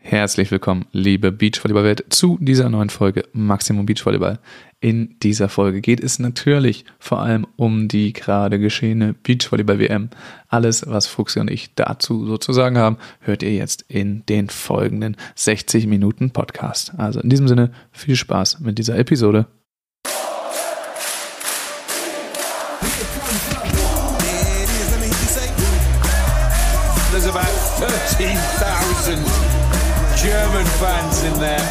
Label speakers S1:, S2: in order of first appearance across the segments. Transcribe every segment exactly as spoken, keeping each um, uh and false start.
S1: Herzlich willkommen, liebe Beachvolleyball-Welt, zu dieser neuen Folge Maximum Beachvolleyball. In dieser Folge geht es natürlich vor allem um die gerade geschehene Beachvolleyball-W M. Alles, was Fuchsi und ich dazu sozusagen haben, hört ihr jetzt in den folgenden sechzig Minuten Podcast. Also in diesem Sinne, viel Spaß mit dieser Episode.
S2: There's about thirteen thousand German fans in there,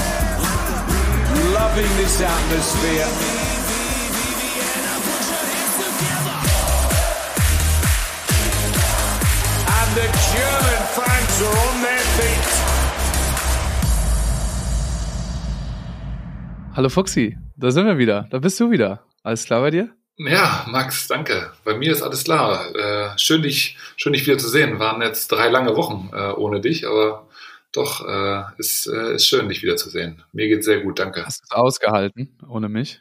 S2: loving this atmosphere. And the German fans are on their feet.
S1: Hallo Fuchsi, da sind wir wieder, da bist du wieder. Alles klar bei dir?
S3: Ja, Max, danke. Bei mir ist alles klar. Äh, schön, dich, schön, dich wieder zu sehen. Waren jetzt drei lange Wochen äh, ohne dich, aber doch, äh, ist, äh, ist schön, dich wieder zu sehen. Mir geht's sehr gut, danke.
S1: Hast du es ausgehalten ohne mich?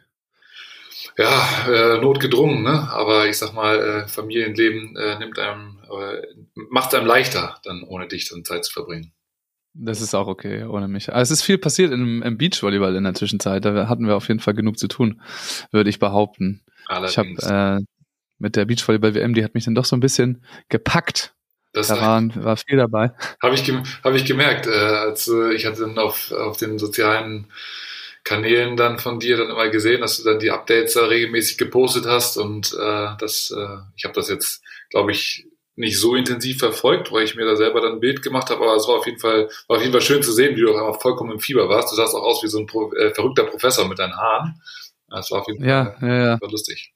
S3: Ja, äh, notgedrungen, ne? Aber ich sag mal, äh, Familienleben äh, nimmt einem, äh, macht einem leichter, dann ohne dich dann Zeit zu verbringen.
S1: Das ist auch okay, ohne mich. Aber es ist viel passiert im, im Beachvolleyball in der Zwischenzeit. Da hatten wir auf jeden Fall genug zu tun, würde ich behaupten.
S3: Allerdings.
S1: Ich habe äh, mit der Beachvolleyball-W M, die hat mich dann doch so ein bisschen gepackt.
S3: Das
S1: da waren, war viel dabei.
S3: Habe ich, hab ich gemerkt. Äh, als, äh, ich hatte dann auf, auf den sozialen Kanälen dann von dir dann immer gesehen, dass du dann die Updates da regelmäßig gepostet hast. Und äh, das, äh, ich habe das jetzt, glaube ich, nicht so intensiv verfolgt, weil ich mir da selber dann ein Bild gemacht habe. Aber es war auf jeden Fall, war auf jeden Fall schön zu sehen, wie du auf einmal vollkommen im Fieber warst. Du sahst auch aus wie so ein Pro, äh, verrückter Professor mit deinen Haaren. Das war auf jeden Fall
S1: ja, ja, ja.
S3: war lustig.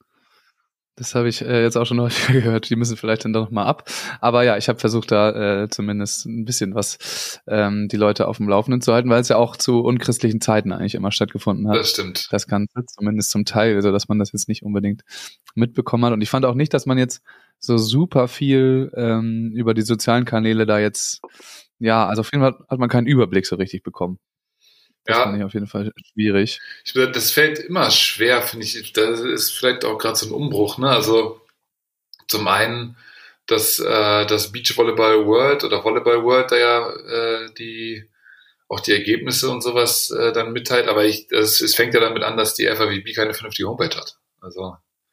S1: Das habe ich äh, jetzt auch schon häufiger gehört. Die müssen vielleicht dann doch noch mal ab. Aber ja, ich habe versucht, da äh, zumindest ein bisschen was ähm, die Leute auf dem Laufenden zu halten, weil es ja auch zu unchristlichen Zeiten eigentlich immer stattgefunden hat.
S3: Das stimmt.
S1: Das Ganze, zumindest zum Teil, also dass man das jetzt nicht unbedingt mitbekommen hat. Und ich fand auch nicht, dass man jetzt so super viel ähm, über die sozialen Kanäle da jetzt, ja, also auf jeden Fall hat man keinen Überblick so richtig bekommen. Das
S3: ja,
S1: fand ich auf jeden Fall schwierig.
S3: Ich, das fällt immer schwer, finde ich. Das ist vielleicht auch gerade so ein Umbruch, ne? Also zum einen, dass äh, das Beachvolleyball World oder Volleyball World da ja äh, die auch die Ergebnisse und sowas äh, dann mitteilt, aber ich, das, es fängt ja damit an, dass die F A W B keine vernünftige Homepage hat. Also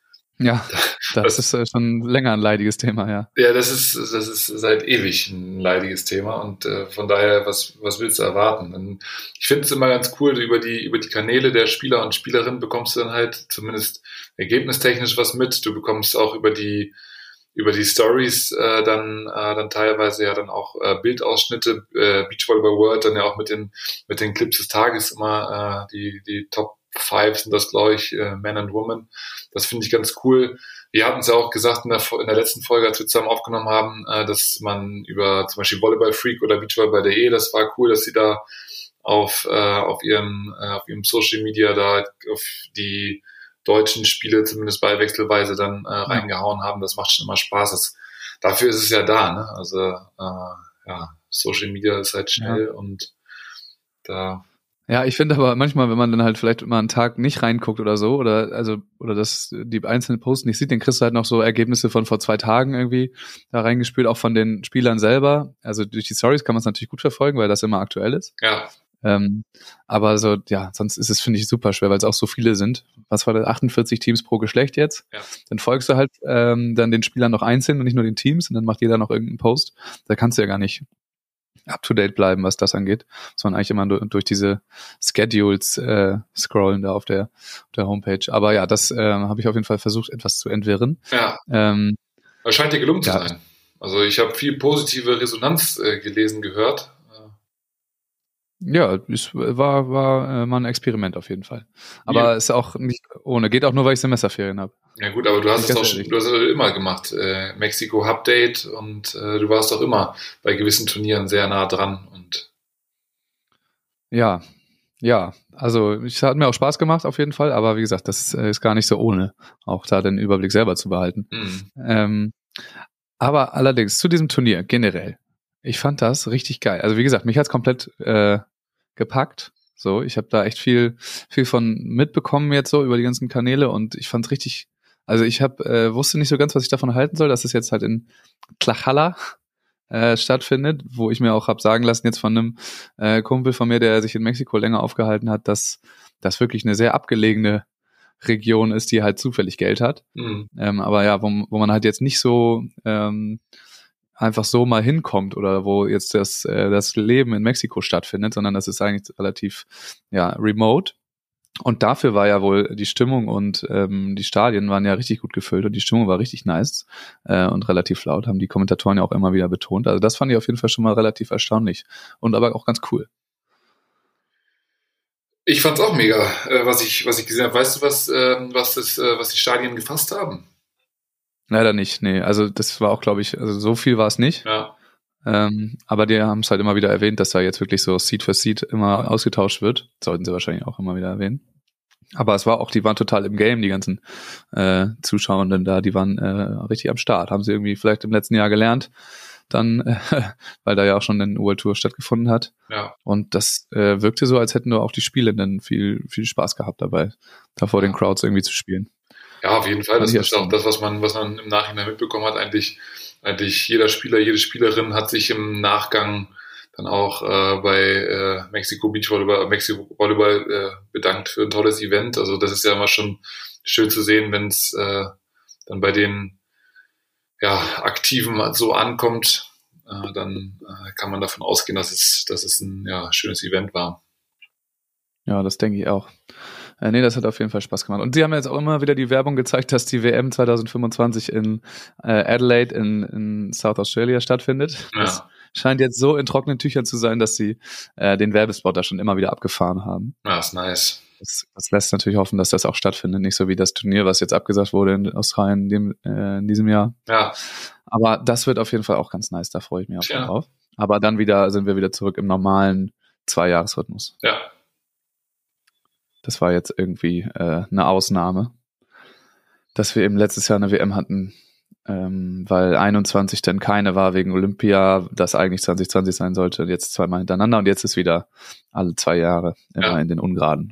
S1: ja, das, das ist schon länger ein leidiges Thema, ja.
S3: Ja, das ist das ist seit ewig ein leidiges Thema und äh, von daher, was was willst du erwarten? Und ich finde es immer ganz cool, über die über die Kanäle der Spieler und Spielerinnen bekommst du dann halt zumindest ergebnistechnisch was mit. Du bekommst auch über die über die Stories äh, dann äh, dann teilweise ja dann auch äh, Bildausschnitte, äh, Beachvolleyball World dann ja auch mit den mit den Clips des Tages immer äh, die die Top Five sind das, glaube ich, äh, Men and Women. Das finde ich ganz cool. Wir hatten es ja auch gesagt in der, in der letzten Folge, als wir zusammen aufgenommen haben, äh, dass man über zum Beispiel Volleyball Freak oder beachvolleyball punkt de, das war cool, dass sie da auf äh, auf ihrem äh, auf ihrem Social Media da auf die deutschen Spiele zumindest bei wechselweise dann äh, reingehauen haben. Das macht schon immer Spaß. Das, dafür ist es ja da, ne? Also äh, ja, Social Media ist halt schnell ja. Und da
S1: ja, ich finde aber manchmal, wenn man dann halt vielleicht mal einen Tag nicht reinguckt oder so, oder also oder das die einzelnen Posts nicht sieht, dann kriegst du halt noch so Ergebnisse von vor zwei Tagen irgendwie da reingespült, auch von den Spielern selber. Also durch die Stories kann man es natürlich gut verfolgen, weil das immer aktuell ist.
S3: Ja.
S1: Ähm, aber so, ja, sonst ist es, finde ich, super schwer, weil es auch so viele sind. Was war das? achtundvierzig Teams pro Geschlecht jetzt?
S3: Ja.
S1: Dann folgst du halt ähm, dann den Spielern noch einzeln und nicht nur den Teams und dann macht jeder noch irgendeinen Post. Da kannst du ja gar nicht up-to-date bleiben, was das angeht, sondern eigentlich immer durch diese Schedules äh, scrollen da auf der, auf der Homepage. Aber ja, das äh, habe ich auf jeden Fall versucht, etwas zu entwirren.
S3: Ja,
S1: ähm,
S3: das scheint dir gelungen zu
S1: ja.
S3: sein. Also ich habe viel positive Resonanz äh, gelesen, gehört.
S1: Ja, es war, war äh, mal ein Experiment auf jeden Fall. Aber ja. Ist auch nicht ohne. Geht auch nur, weil ich Semesterferien habe.
S3: Ja gut, aber du hast es auch schon, du hast es immer gemacht. Äh, Mexiko Update und äh, du warst auch immer bei gewissen Turnieren sehr nah dran. Und
S1: ja, ja. Also es hat mir auch Spaß gemacht auf jeden Fall. Aber wie gesagt, das ist, ist gar nicht so ohne, auch da den Überblick selber zu behalten.
S3: Mhm.
S1: Ähm, aber allerdings zu diesem Turnier generell. Ich fand das richtig geil. Also wie gesagt, mich hat's komplett äh, gepackt. So, ich habe da echt viel viel von mitbekommen jetzt so über die ganzen Kanäle und ich fand's richtig. Also ich habe äh, wusste nicht so ganz, was ich davon halten soll. Das ist jetzt halt in Tlachalla äh, stattfindet, wo ich mir auch habe sagen lassen jetzt von einem äh, Kumpel von mir, der sich in Mexiko länger aufgehalten hat, dass das wirklich eine sehr abgelegene Region ist, die halt zufällig Geld hat.
S3: Mhm.
S1: Ähm, aber ja, wo, wo man halt jetzt nicht so ähm, einfach so mal hinkommt oder wo jetzt das, äh, das Leben in Mexiko stattfindet, sondern das ist eigentlich relativ ja remote. Und dafür war ja wohl die Stimmung und ähm, die Stadien waren ja richtig gut gefüllt und die Stimmung war richtig nice äh, und relativ laut, haben die Kommentatoren ja auch immer wieder betont. Also das fand ich auf jeden Fall schon mal relativ erstaunlich und aber auch ganz cool.
S3: Ich fand's auch mega, äh, was ich was ich gesehen habe. Weißt du, was äh, was das äh, was die Stadien gefasst haben?
S1: Leider nicht, nee. Also das war auch, glaube ich, also so viel war es nicht.
S3: Ja.
S1: Ähm, aber die haben es halt immer wieder erwähnt, dass da jetzt wirklich so Seat für Seat immer ausgetauscht wird. Sollten sie wahrscheinlich auch immer wieder erwähnen. Aber es war auch, die waren total im Game, die ganzen äh, Zuschauenden da, die waren äh, richtig am Start. Haben sie irgendwie vielleicht im letzten Jahr gelernt, dann, äh, weil da ja auch schon eine World Tour stattgefunden hat.
S3: Ja.
S1: Und das äh, wirkte so, als hätten nur auch die Spielenden viel, viel Spaß gehabt dabei, da vor
S3: Ja.
S1: den Crowds irgendwie zu spielen.
S3: Ja, auf jeden Fall. Das
S1: Fand ich
S3: ist auch das, was man, was man im Nachhinein mitbekommen hat. Eigentlich, eigentlich jeder Spieler, jede Spielerin hat sich im Nachgang dann auch äh, bei äh, Mexiko Beach Volleyball, Mexiko Volleyball äh, bedankt für ein tolles Event. Also das ist ja immer schon schön zu sehen, wenn es äh, dann bei den ja, Aktiven so ankommt. Äh, dann äh, kann man davon ausgehen, dass es, dass es ein ja, schönes Event war.
S1: Ja, das denke ich auch. Äh, nee, das hat auf jeden Fall Spaß gemacht. Und sie haben jetzt auch immer wieder die Werbung gezeigt, dass die W M zwanzig fünfundzwanzig in äh, Adelaide in, in South Australia stattfindet.
S3: Ja.
S1: Das scheint jetzt so in trockenen Tüchern zu sein, dass sie äh, den Werbespot da schon immer wieder abgefahren haben.
S3: Ja, ist nice.
S1: Das, das lässt natürlich hoffen, dass das auch stattfindet. Nicht so wie das Turnier, was jetzt abgesagt wurde in Australien in, dem, äh, in diesem Jahr.
S3: Ja.
S1: Aber das wird auf jeden Fall auch ganz nice. Da freue ich mich auch
S3: Tja.
S1: drauf. Aber dann wieder sind wir wieder zurück im normalen Zwei-Jahres-Rhythmus.
S3: Ja.
S1: Das war jetzt irgendwie äh, eine Ausnahme, dass wir eben letztes Jahr eine W M hatten, ähm, weil einundzwanzig dann keine war wegen Olympia, das eigentlich zwanzig zwanzig sein sollte, jetzt zweimal hintereinander und jetzt ist wieder alle zwei Jahre immer
S3: Ja.
S1: in den Ungraden.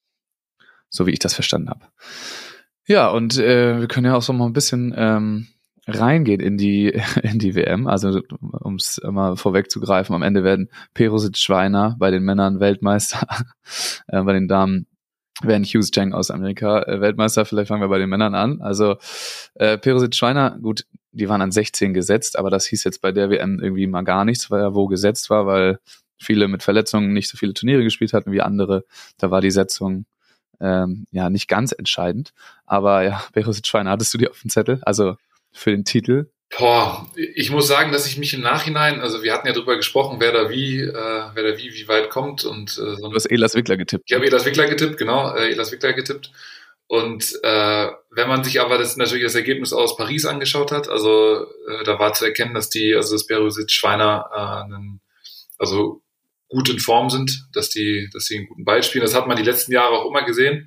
S1: So wie ich das verstanden habe. Ja, und äh, wir können ja auch so mal ein bisschen ähm, reingehen in die in die W M. Also um es mal vorwegzugreifen, am Ende werden Peruzic Schweiner bei den Männern Weltmeister, äh, bei den Damen werden Hughes Chang aus Amerika äh, Weltmeister. Vielleicht fangen wir bei den Männern an. Also äh, Peruzic Schweiner, gut, die waren an sechzehn gesetzt, aber das hieß jetzt bei der W M irgendwie mal gar nichts, weil er wo gesetzt war, weil viele mit Verletzungen nicht so viele Turniere gespielt hatten wie andere. Da war die Setzung ähm, ja nicht ganz entscheidend. Aber ja, Peruzic Schweiner, hattest du die auf dem Zettel? Also für den Titel?
S3: Boah, ich muss sagen, dass ich mich im Nachhinein, also wir hatten ja drüber gesprochen, wer da wie, äh, wer da wie, wie weit kommt und äh, so.
S1: Du hast Elas Wickler getippt.
S3: Ich habe Elas Wickler getippt, genau, äh, Elas Wickler getippt. Und äh, wenn man sich aber das natürlich das Ergebnis aus Paris angeschaut hat, also äh, da war zu erkennen, dass die, also das Peruzic Schweiner, äh, einen, also gut in Form sind, dass die, dass sie einen guten Ball spielen. Das hat man die letzten Jahre auch immer gesehen.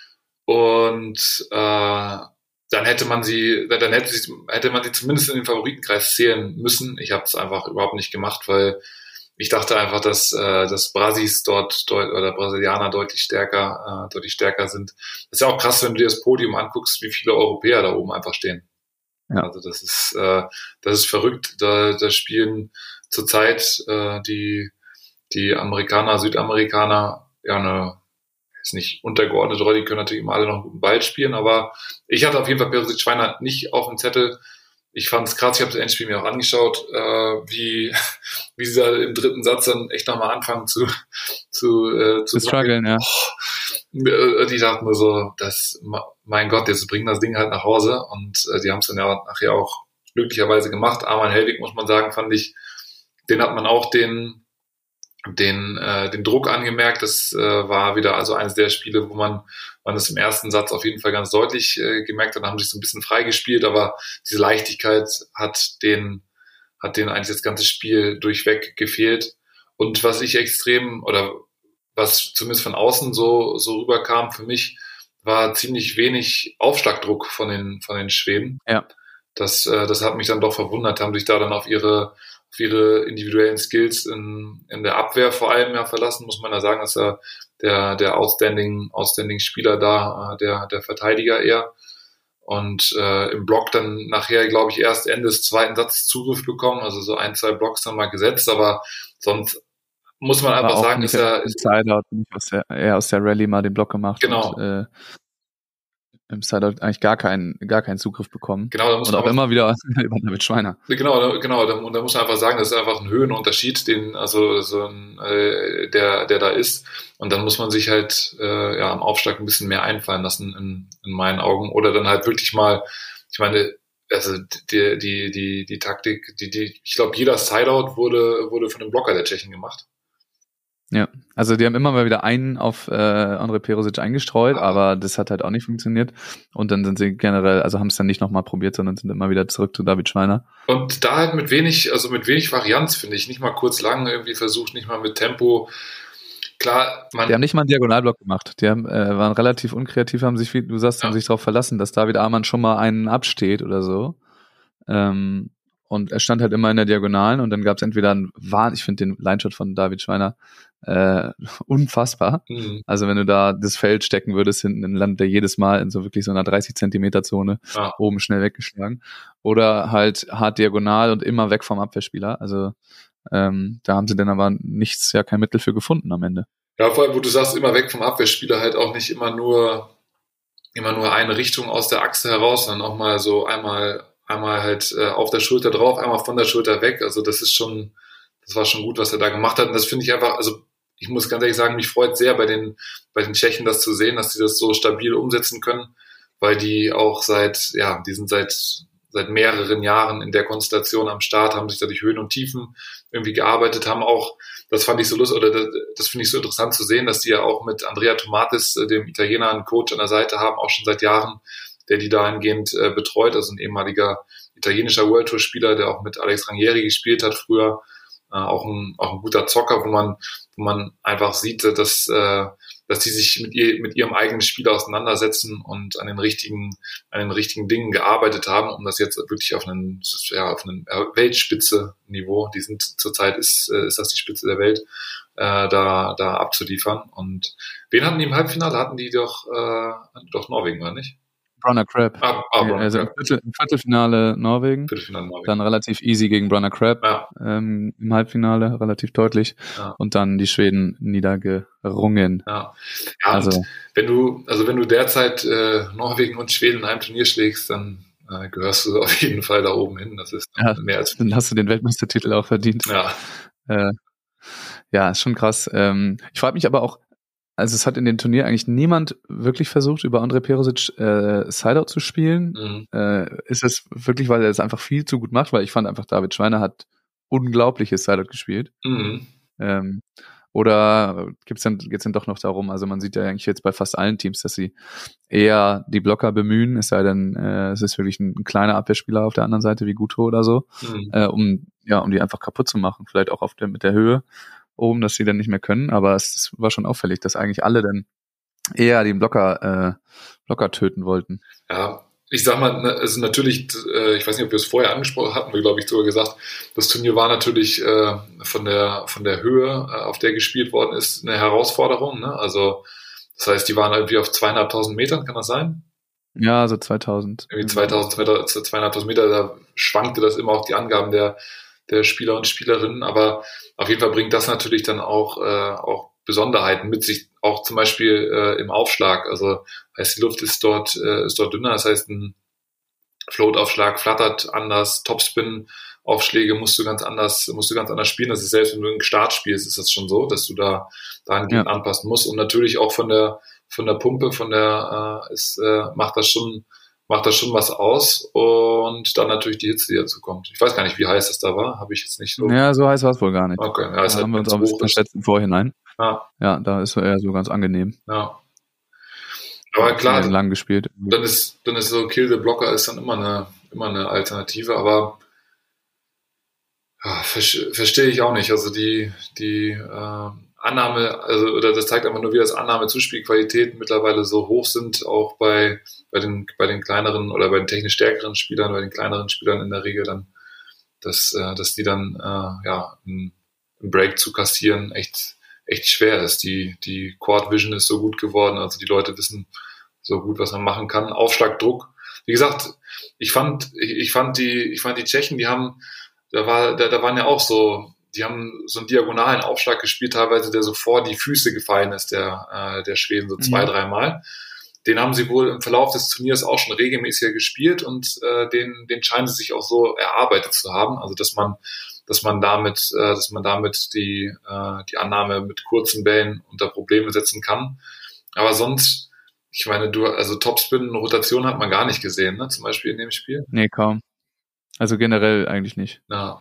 S3: Und äh, dann hätte man sie, dann hätte, sie, hätte man sie zumindest in den Favoritenkreis zählen müssen. Ich habe es einfach überhaupt nicht gemacht, weil ich dachte einfach, dass, äh, dass Brasis dort deut, oder Brasilianer deutlich stärker, äh, deutlich stärker sind. Das ist ja auch krass, wenn du dir das Podium anguckst, wie viele Europäer da oben einfach stehen. Ja. Also das ist, äh, das ist verrückt. Da, da spielen zurzeit äh, die die Amerikaner, Südamerikaner ja eine ist nicht untergeordnet Rolle, die können natürlich immer alle noch einen guten Ball spielen, aber ich hatte auf jeden Fall Peruzic Schweiner nicht auf dem Zettel. Ich fand es krass, ich habe das Endspiel mir auch angeschaut, äh, wie wie sie da im dritten Satz dann echt nochmal anfangen zu zu äh, zu
S1: strugglen, ja.
S3: Und ich dachte mir so, das, mein Gott, jetzt bringen das Ding halt nach Hause und äh, die haben es dann ja nachher auch glücklicherweise gemacht. Arman Helwig, muss man sagen, fand ich, den hat man auch den den äh, den Druck angemerkt. Das äh, war wieder also eines der Spiele, wo man man das im ersten Satz auf jeden Fall ganz deutlich äh, gemerkt hat. Da haben sich so ein bisschen freigespielt, aber diese Leichtigkeit hat den hat denen eigentlich das ganze Spiel durchweg gefehlt. Und was ich extrem oder was zumindest von außen so so rüberkam für mich, war ziemlich wenig Aufschlagdruck von den von den Schweden.
S1: Ja.
S3: Das äh, das hat mich dann doch verwundert, haben sich da dann auf ihre auf ihre individuellen Skills in, in der Abwehr vor allem ja verlassen, muss man da sagen, dass er der, der outstanding, outstanding Spieler da, der, der Verteidiger eher. und äh, im Block dann nachher, glaube ich, erst Ende des zweiten Satzes Zugriff bekommen, also so ein, zwei Blocks dann mal gesetzt, aber sonst muss man einfach sagen, ist er
S1: im Sideout nicht aus der, eher aus der Rallye mal den Block gemacht.
S3: Genau.
S1: Und, äh, im Sideout eigentlich gar keinen, gar keinen Zugriff bekommen.
S3: Genau, da muss
S1: und auch immer wieder über David Schweiner.
S3: Genau, da, genau, da, und da muss man einfach sagen, das ist einfach ein Höhenunterschied, den, also so ein, äh, der, der da ist. Und dann muss man sich halt äh, ja am Aufschlag ein bisschen mehr einfallen lassen in, in meinen Augen. Oder dann halt wirklich mal, ich meine, also die, die, die, die Taktik, die, die, ich glaube, jeder Sideout wurde, wurde von dem Blocker der Tschechen gemacht.
S1: Ja, also die haben immer mal wieder einen auf äh, Andrej Perosic eingestreut, ah. aber das hat halt auch nicht funktioniert. Und dann sind sie generell, also haben es dann nicht nochmal probiert, sondern sind immer wieder zurück zu David Schweiner.
S3: Und da halt mit wenig, also mit wenig Varianz, finde ich. Nicht mal kurz lang irgendwie versucht, nicht mal mit Tempo. Klar, man.
S1: Die haben nicht mal einen Diagonalblock gemacht. Die haben, äh, waren relativ unkreativ, haben sich, wie du sagst, ja. haben sich darauf verlassen, dass David Amann schon mal einen absteht oder so. Ähm, und er stand halt immer in der Diagonalen und dann gab es entweder einen Wahn, ich finde den Lineshot von David Schweiner äh, unfassbar. Mhm. Also wenn du da das Feld stecken würdest hinten, dann landet er jedes Mal in so wirklich so einer dreißig Zentimeter Zone ja. oben schnell weggeschlagen. Oder halt hart diagonal und immer weg vom Abwehrspieler. Also ähm, da haben sie dann aber nichts, ja kein Mittel für gefunden am Ende.
S3: Ja, vor allem, wo du sagst, immer weg vom Abwehrspieler, halt auch nicht immer nur immer nur eine Richtung aus der Achse heraus, sondern auch mal so einmal einmal halt äh, auf der Schulter drauf, einmal von der Schulter weg. Also das ist schon, das war schon gut, was er da gemacht hat. Und das finde ich einfach, also ich muss ganz ehrlich sagen, mich freut sehr bei den bei den Tschechen das zu sehen, dass sie das so stabil umsetzen können, weil die auch seit, ja, die sind seit seit mehreren Jahren in der Konstellation am Start, haben sich da durch Höhen und Tiefen irgendwie gearbeitet, haben auch, das fand ich so lustig, oder das, das finde ich so interessant zu sehen, dass die ja auch mit Andrea Tomatis, dem Italiener, einen Coach an der Seite haben, auch schon seit Jahren, der die dahingehend äh, betreut, also ein ehemaliger italienischer World Tour Spieler, der auch mit Alex Ranieri gespielt hat früher, äh, auch ein auch ein guter Zocker, wo man wo man einfach sieht, dass äh, dass die sich mit ihr mit ihrem eigenen Spiel auseinandersetzen und an den richtigen an den richtigen Dingen gearbeitet haben, um das jetzt wirklich auf einen ja auf einen Weltspitze Niveau, die sind zurzeit ist äh, ist das die Spitze der Welt, äh, da da abzuliefern. Und wen hatten die im Halbfinale? Hatten die doch äh, doch Norwegen, oder nicht?
S1: Brunner Crab.
S3: Ah, ah, Brunner
S1: also
S3: Crab.
S1: Im, Viertel, im Viertelfinale Norwegen.
S3: Viertelfinale Norwegen.
S1: Dann relativ easy gegen Brunner Crab.
S3: Ja.
S1: Ähm, im Halbfinale, relativ deutlich.
S3: Ja.
S1: Und dann die Schweden niedergerungen.
S3: Ja, ja also wenn du, also wenn du derzeit äh, Norwegen und Schweden in einem Turnier schlägst, dann äh, gehörst du auf jeden Fall da oben hin. Das ist
S1: ja,
S3: mehr als
S1: dann hast du den Weltmeistertitel auch verdient.
S3: Ja,
S1: äh, ja, ist schon krass. Ähm, ich frage mich aber auch, also es hat in dem Turnier eigentlich niemand wirklich versucht, über Andrej Perosic äh, Sideout zu spielen. Mhm. Äh, ist es wirklich, weil er es einfach viel zu gut macht? Weil ich fand einfach, David Schweiner hat unglaubliches Sideout gespielt.
S3: Mhm.
S1: Ähm, oder gibt's dann, geht's dann doch noch darum, also man sieht ja eigentlich jetzt bei fast allen Teams, dass sie eher die Blocker bemühen, es sei denn, äh, es ist wirklich ein, ein kleiner Abwehrspieler auf der anderen Seite wie Guto oder so, mhm. äh, um ja um die einfach kaputt zu machen, vielleicht auch auf der mit der Höhe oben, dass sie dann nicht mehr können, aber es war schon auffällig, dass eigentlich alle dann eher den Blocker äh, Blocker töten wollten.
S3: Ja, ich sag mal, also natürlich, äh, ich weiß nicht, ob wir es vorher angesprochen hatten, wir glaube ich sogar gesagt, das Turnier war natürlich äh, von der von der Höhe, äh, auf der gespielt worden ist, eine Herausforderung, ne? Also das heißt, die waren irgendwie auf zweieinhalbtausend Metern, kann das sein?
S1: Ja, so zweitausend.
S3: Irgendwie zweitausend, zweieinhalbtausend Meter, da schwankte das immer auch die Angaben der der Spieler und Spielerinnen, aber auf jeden Fall bringt das natürlich dann auch äh, auch Besonderheiten mit sich, auch zum Beispiel äh, im Aufschlag, also heißt die Luft ist dort äh, ist dort dünner, das heißt ein Float-Aufschlag flattert anders, Topspin-Aufschläge musst du ganz anders musst du ganz anders spielen, das ist selbst wenn du einen Start spielst, ist das schon so, dass du da dahingehend ja. anpassen musst und natürlich auch von der von der Pumpe, von der äh, ist, äh, macht das schon macht das schon was aus und dann natürlich die Hitze, die dazu kommt. Ich weiß gar nicht, wie heiß das da war, habe ich jetzt nicht so.
S1: Ja, so heiß war es wohl gar nicht.
S3: Okay, ja,
S1: da
S3: halt
S1: haben wir uns auch ein bisschen verschätzt im Vorhinein.
S3: Ja.
S1: ja, da ist eher so ganz angenehm.
S3: Ja. Aber klar,
S1: lang gespielt.
S3: Dann ist dann ist so Kill the Blocker ist dann immer eine immer eine Alternative, aber ja, verstehe ich auch nicht. Also die die äh, Annahme, also oder das zeigt einfach nur, wie das Annahme-Zuspielqualitäten mittlerweile so hoch sind, auch bei bei den bei den kleineren oder bei den technisch stärkeren Spielern, bei den kleineren Spielern in der Regel dann, dass äh, dass die dann äh, ja einen Break zu kassieren echt echt schwer ist. Die die Court Vision ist so gut geworden, also die Leute wissen so gut, was man machen kann. Aufschlagdruck wie gesagt, ich fand, ich, ich fand die, ich fand die Tschechen, die haben, da war, da, da waren ja auch so, die haben so einen diagonalen Aufschlag gespielt, teilweise, der so vor die Füße gefallen ist, der, äh, der Schweden, so zwei,
S1: Mhm.
S3: dreimal. Den haben sie wohl im Verlauf des Turniers auch schon regelmäßiger gespielt und äh, den, den scheinen sie sich auch so erarbeitet zu haben. Also dass man, dass man damit, äh, dass man damit die, äh, die Annahme mit kurzen Bällen unter Probleme setzen kann. Aber sonst, ich meine, du, also Topspin und Rotation hat man gar nicht gesehen, ne? Zum Beispiel in dem Spiel.
S1: Nee, kaum. Also generell eigentlich nicht.
S3: Ja,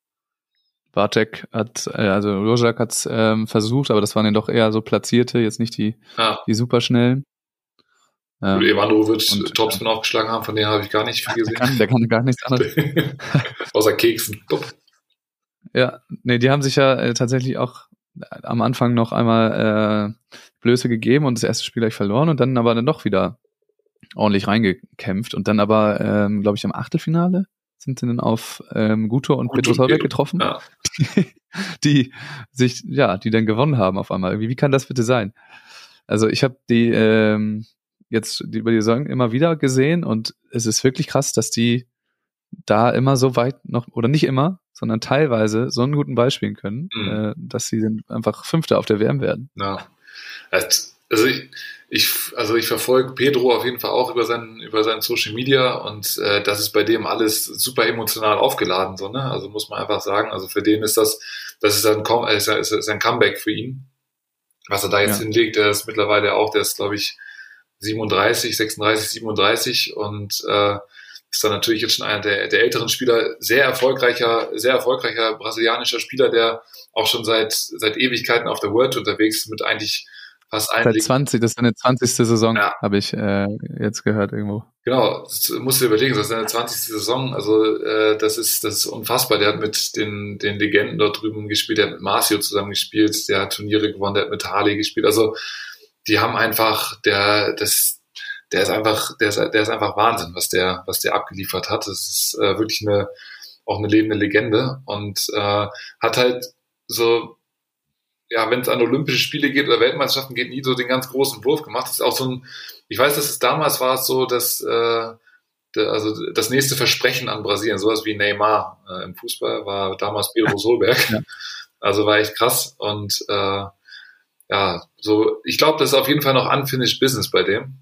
S1: Bartek hat, äh, also Rojak hat's ähm, versucht, aber das waren dann doch eher so Platzierte, jetzt nicht die,
S3: ja.
S1: die superschnellen. Ähm,
S3: Gut, Evandro wird
S1: und,
S3: Topspin aufgeschlagen haben, von denen habe ich gar nicht viel
S1: der
S3: gesehen.
S1: kann, der kann gar nichts anderes.
S3: Außer Keksen. Top.
S1: Ja, nee, die haben sich ja äh, tatsächlich auch am Anfang noch einmal äh, Blöße gegeben und das erste Spiel gleich verloren und dann aber dann doch wieder ordentlich reingekämpft und dann aber, ähm, glaube ich, im Achtelfinale sind sie dann auf ähm, Guto und
S3: Guto
S1: Petro Solberg
S3: und-
S1: getroffen,
S3: Ja.
S1: die sich, ja, die dann gewonnen haben auf einmal. Wie, wie kann das bitte sein? Also ich habe die ähm, jetzt die, über die Saison immer wieder gesehen und es ist wirklich krass, dass die da immer so weit noch, oder nicht immer, sondern teilweise so einen guten Ball spielen können,
S3: Mhm.
S1: äh, dass sie dann einfach Fünfter auf der W M werden.
S3: Ja. Also ich, ich, also ich verfolge Pedro auf jeden Fall auch über seinen, über seinen Social Media und äh, das ist bei dem alles super emotional aufgeladen, so, ne? Also muss man einfach sagen, also für den ist das, das ist ein, Com- äh, ist ein, ist ein Comeback für ihn, was er da jetzt
S1: Ja.
S3: hinlegt. Der ist mittlerweile auch, der ist glaube ich siebenunddreißig, sechsunddreißig, siebenunddreißig und äh, ist dann natürlich jetzt schon einer der, der älteren Spieler, sehr erfolgreicher, sehr erfolgreicher brasilianischer Spieler, der auch schon seit seit Ewigkeiten auf der World unterwegs ist, mit eigentlich fast allen
S1: Seit
S3: Ligen.
S1: zwanzig, das ist seine zwanzigste Saison,
S3: Ja.
S1: habe ich äh, jetzt gehört irgendwo.
S3: Genau, das musst du dir überlegen, das ist seine zwanzigste Saison, also äh, das ist das ist unfassbar. Der hat mit den den Legenden dort drüben gespielt, der hat mit Marcio zusammen gespielt, der hat Turniere gewonnen, der hat mit Harley gespielt. Also die haben einfach, der das der ist einfach, der ist, der ist einfach Wahnsinn, was der was der abgeliefert hat. Das ist äh, wirklich eine auch eine lebende Legende und äh, hat halt so, ja, wenn es an Olympische Spiele geht oder Weltmeisterschaften geht, nie so den ganz großen Wurf gemacht. Das ist auch so ein, ich weiß, dass es damals war es so, dass äh, der, also das nächste Versprechen an Brasilien, sowas wie Neymar äh, im Fußball, war damals Pedro Solberg.
S1: Ja.
S3: Also war echt krass und äh, ja, so, ich glaube, das ist auf jeden Fall noch unfinished Business bei dem.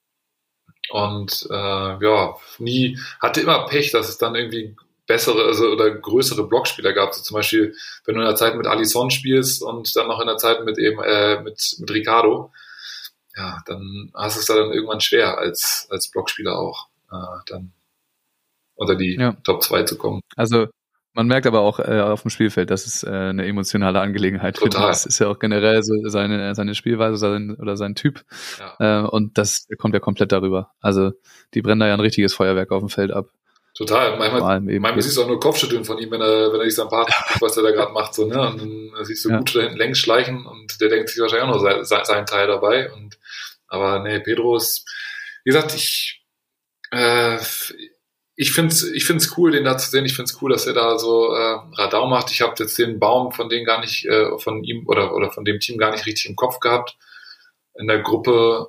S3: Und äh, ja, nie, hatte immer Pech, dass es dann irgendwie bessere also, oder größere Blockspieler gab. So zum Beispiel, wenn du in der Zeit mit Alisson spielst und dann noch in der Zeit mit eben äh, mit, mit Ricardo, ja, dann hast du es da dann irgendwann schwer, als, als Blockspieler auch äh, dann unter die
S1: Ja.
S3: Top zwei zu kommen.
S1: Also man merkt aber auch äh, auf dem Spielfeld, dass es äh, eine emotionale Angelegenheit für ihn
S3: Total.
S1: ist. Das ist ja auch generell so seine, seine Spielweise sein, oder sein Typ.
S3: Ja.
S1: Äh, und das kommt ja komplett darüber. Also die brennen da ja ein richtiges Feuerwerk auf dem Feld ab.
S3: Total.
S1: Vor
S3: Manchmal,
S1: allem eben.
S3: manchmal siehst du auch nur Kopfschütteln von ihm, wenn er, wenn er sich sein Part guckt, was er da gerade macht, so, ne? Und dann siehst du
S1: Ja.
S3: gut da hinten längs schleichen und der denkt sich wahrscheinlich auch noch sein, sein, seinen Teil dabei. Und, aber nee, Pedro ist, wie gesagt, ich, äh, ich find's, ich find's cool, den da zu sehen. Ich find's cool, dass er da so äh, Radau macht. Ich habe jetzt den Baum von denen gar nicht, äh, von ihm oder, oder von dem Team gar nicht richtig im Kopf gehabt. In der Gruppe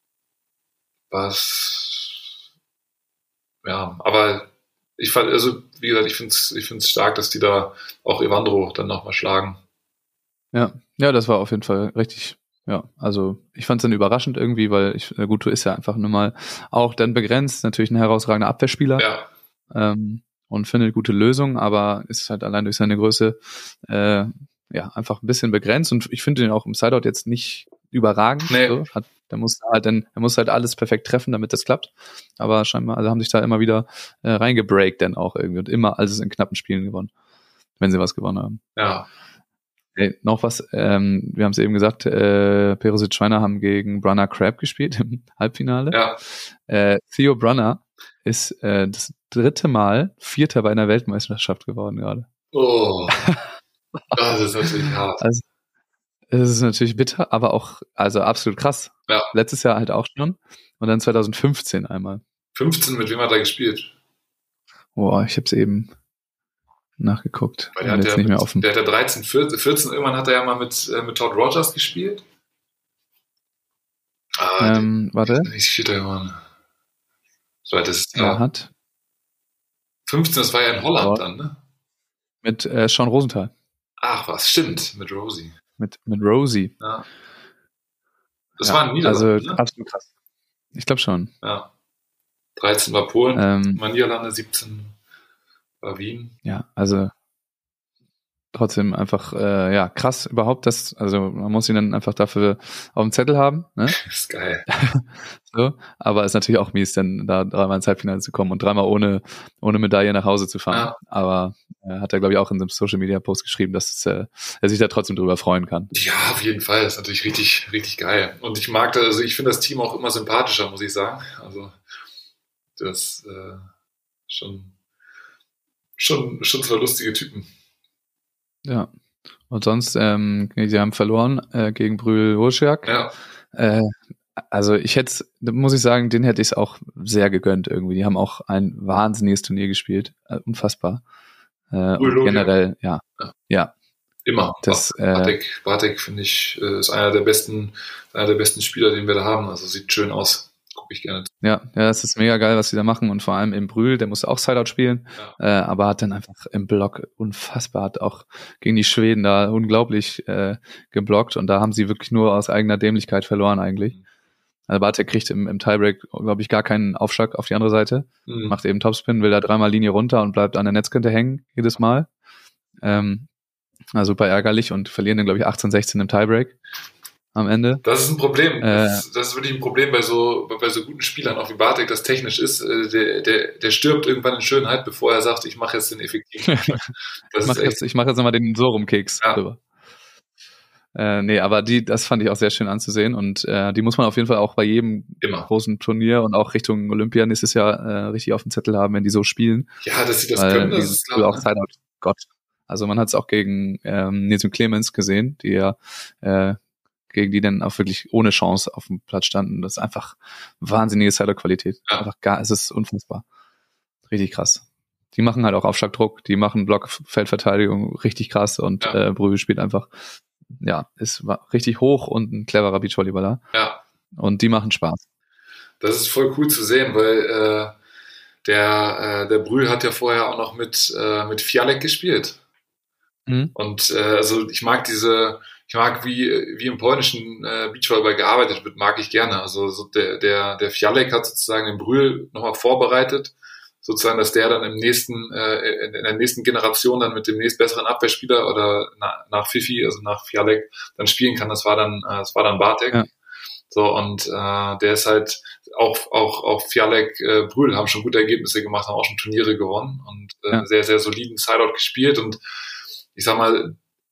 S3: was, ja, aber ich fand, also wie gesagt, ich finde es ich find's stark, dass die da auch Evandro dann nochmal schlagen.
S1: Ja, ja, das war auf jeden Fall richtig. Ja, also ich fand es dann überraschend irgendwie, weil ich, äh, Guto ist ja einfach nur mal auch dann begrenzt, natürlich ein herausragender Abwehrspieler
S3: Ja,
S1: ähm, und findet gute Lösungen, aber ist halt allein durch seine Größe äh, ja einfach ein bisschen begrenzt und ich finde ihn auch im Sideout jetzt nicht überragend.
S3: Nee.
S1: So. Hat, der muss halt dann, er muss halt alles perfekt treffen, damit das klappt. Aber scheinbar, also haben sich da immer wieder äh, reingebreakt dann auch irgendwie und immer alles in knappen Spielen gewonnen, wenn sie was gewonnen haben.
S3: ja,
S1: Hey, noch was, ähm, wir haben es eben gesagt, äh, Perisic Schweiner haben gegen Brunner Crab gespielt im Halbfinale.
S3: ja.
S1: Äh, Theo Brunner ist äh, das dritte Mal Vierter bei einer Weltmeisterschaft geworden gerade.
S3: Oh, das ist natürlich hart.
S1: Also es ist natürlich bitter, aber auch also absolut krass.
S3: Ja.
S1: Letztes Jahr halt auch schon und dann zwanzig fünfzehn einmal.
S3: fünfzehn, mit wem hat er gespielt?
S1: Boah, ich habe es eben nachgeguckt.
S3: Weil der
S1: Und
S3: hat
S1: jetzt
S3: ja
S1: nicht mehr
S3: mit,
S1: offen.
S3: der hat ja dreizehn, vierzehn, irgendwann hat er ja mal mit, äh, mit Todd Rogers gespielt. Ah,
S1: Ähm, warte.
S3: nicht Vierter geworden. So, das ist,
S1: Er
S3: äh,
S1: hat
S3: fünfzehn, das war ja in Holland
S1: Ja.
S3: dann, ne?
S1: mit äh, Sean Rosenthal,
S3: Ach was, stimmt, mit Rosie.
S1: mit, mit Rosie.
S3: Ja. Das
S1: Ja,
S3: war in Niederlanden,
S1: also
S3: ne?
S1: absolut krass. Ich glaube schon.
S3: Ja. dreizehn war Polen,
S1: Ähm,
S3: war Niederlande, siebzehn war Wien.
S1: ja, also trotzdem einfach, äh, ja, krass überhaupt, dass, also man muss ihn dann einfach dafür auf dem Zettel haben, ne?
S3: Das ist geil.
S1: So, aber ist natürlich auch mies, dann da dreimal ins Halbfinale zu kommen und dreimal ohne, ohne Medaille nach Hause zu fahren.
S3: Ja.
S1: Aber äh, hat er, glaube ich, auch in seinem Social Media Post geschrieben, dass äh, er sich da trotzdem drüber freuen kann.
S3: Ja, auf jeden Fall. Das ist natürlich richtig, richtig geil. Und ich mag das, also ich finde das Team auch immer sympathischer, muss ich sagen. Also das äh, schon, schon, schon zwei lustige Typen.
S1: Ja. Und sonst, ähm, sie haben verloren äh, gegen Brühl-Wurschak.
S3: Ja,
S1: Äh, also ich hätte, muss ich sagen, den hätte ich es auch sehr gegönnt irgendwie. Die haben auch ein wahnsinniges Turnier gespielt. Äh, unfassbar. Äh, und
S3: Brühl-Wurschak.
S1: generell, ja.
S3: Ja.
S1: Ja.
S3: immer.
S1: Das, äh,
S3: Bartek, Bartek finde ich, äh, ist einer der besten, einer der besten Spieler, den wir da haben. Also sieht schön aus. Gucke ich gerne.
S1: Ja, ja, es ist mega geil, was sie da machen und vor allem im Brühl, der musste auch Sideout spielen,
S3: Ja.
S1: äh, aber hat dann einfach im Block unfassbar, hat auch gegen die Schweden da unglaublich äh, geblockt und da haben sie wirklich nur aus eigener Dämlichkeit verloren eigentlich. Also Bartek kriegt im, im Tiebreak, glaube ich, gar keinen Aufschlag auf die andere Seite,
S3: Mhm.
S1: macht eben Topspin, will da dreimal Linie runter und bleibt an der Netzkante hängen, jedes Mal. Ähm, also super ärgerlich und verlieren dann, glaube ich, achtzehn sechzehn im Tiebreak am Ende.
S3: Das ist ein Problem.
S1: Äh,
S3: das, ist, das ist wirklich ein Problem bei so, bei so guten Spielern, auch wie Bartek das technisch ist. Äh, Der, der, der stirbt irgendwann in Schönheit, bevor er sagt, ich mache jetzt den effektiven. Das
S1: Ich
S3: ist
S1: mache
S3: echt,
S1: jetzt, ich mach jetzt nochmal den Sorum-Keks
S3: Ja.
S1: drüber. Äh, nee, aber die, das fand ich auch sehr schön anzusehen und äh, die muss man auf jeden Fall auch bei jedem
S3: immer.
S1: großen Turnier und auch Richtung Olympia nächstes Jahr äh, richtig auf dem Zettel haben, wenn die so spielen.
S3: Ja, dass sie das
S1: Weil
S3: können,
S1: die
S3: das
S1: sind
S3: ist
S1: früher
S3: klar.
S1: auch Sideout. Gott. Also man hat es auch gegen ähm, Nils und Clemens gesehen, die ja äh, gegen die dann auch wirklich ohne Chance auf dem Platz standen. Das ist einfach wahnsinnige Sideout-Qualität.
S3: Ja.
S1: Einfach gar, es ist unfassbar. Richtig krass. Die machen halt auch Aufschlagdruck, die machen Blockfeldverteidigung richtig krass und
S3: Ja.
S1: äh, Brühl spielt einfach, ja, ist war richtig hoch und ein cleverer Beachvolleyballer.
S3: Ja,
S1: Und die machen Spaß.
S3: das ist voll cool zu sehen, weil äh, der, äh, der Brühl hat ja vorher auch noch mit, äh, mit Fialek gespielt.
S1: Mhm.
S3: Und äh, also ich mag diese, ich mag wie wie im polnischen äh, Beachvolleyball gearbeitet wird, mag ich gerne. Also so der der der Fialek hat sozusagen den Brühl nochmal vorbereitet, sozusagen, dass der dann im nächsten äh, in der nächsten Generation dann mit dem nächstbesseren Abwehrspieler oder na, nach Fifi, also nach Fialek, dann spielen kann. Das war dann äh, das war dann Bartek.
S1: Ja.
S3: So und äh, der ist halt auch auch auch Fialek, äh, Brühl haben schon gute Ergebnisse gemacht, haben auch schon Turniere gewonnen und äh,
S1: Ja.
S3: sehr sehr soliden Sideout gespielt und ich sag mal,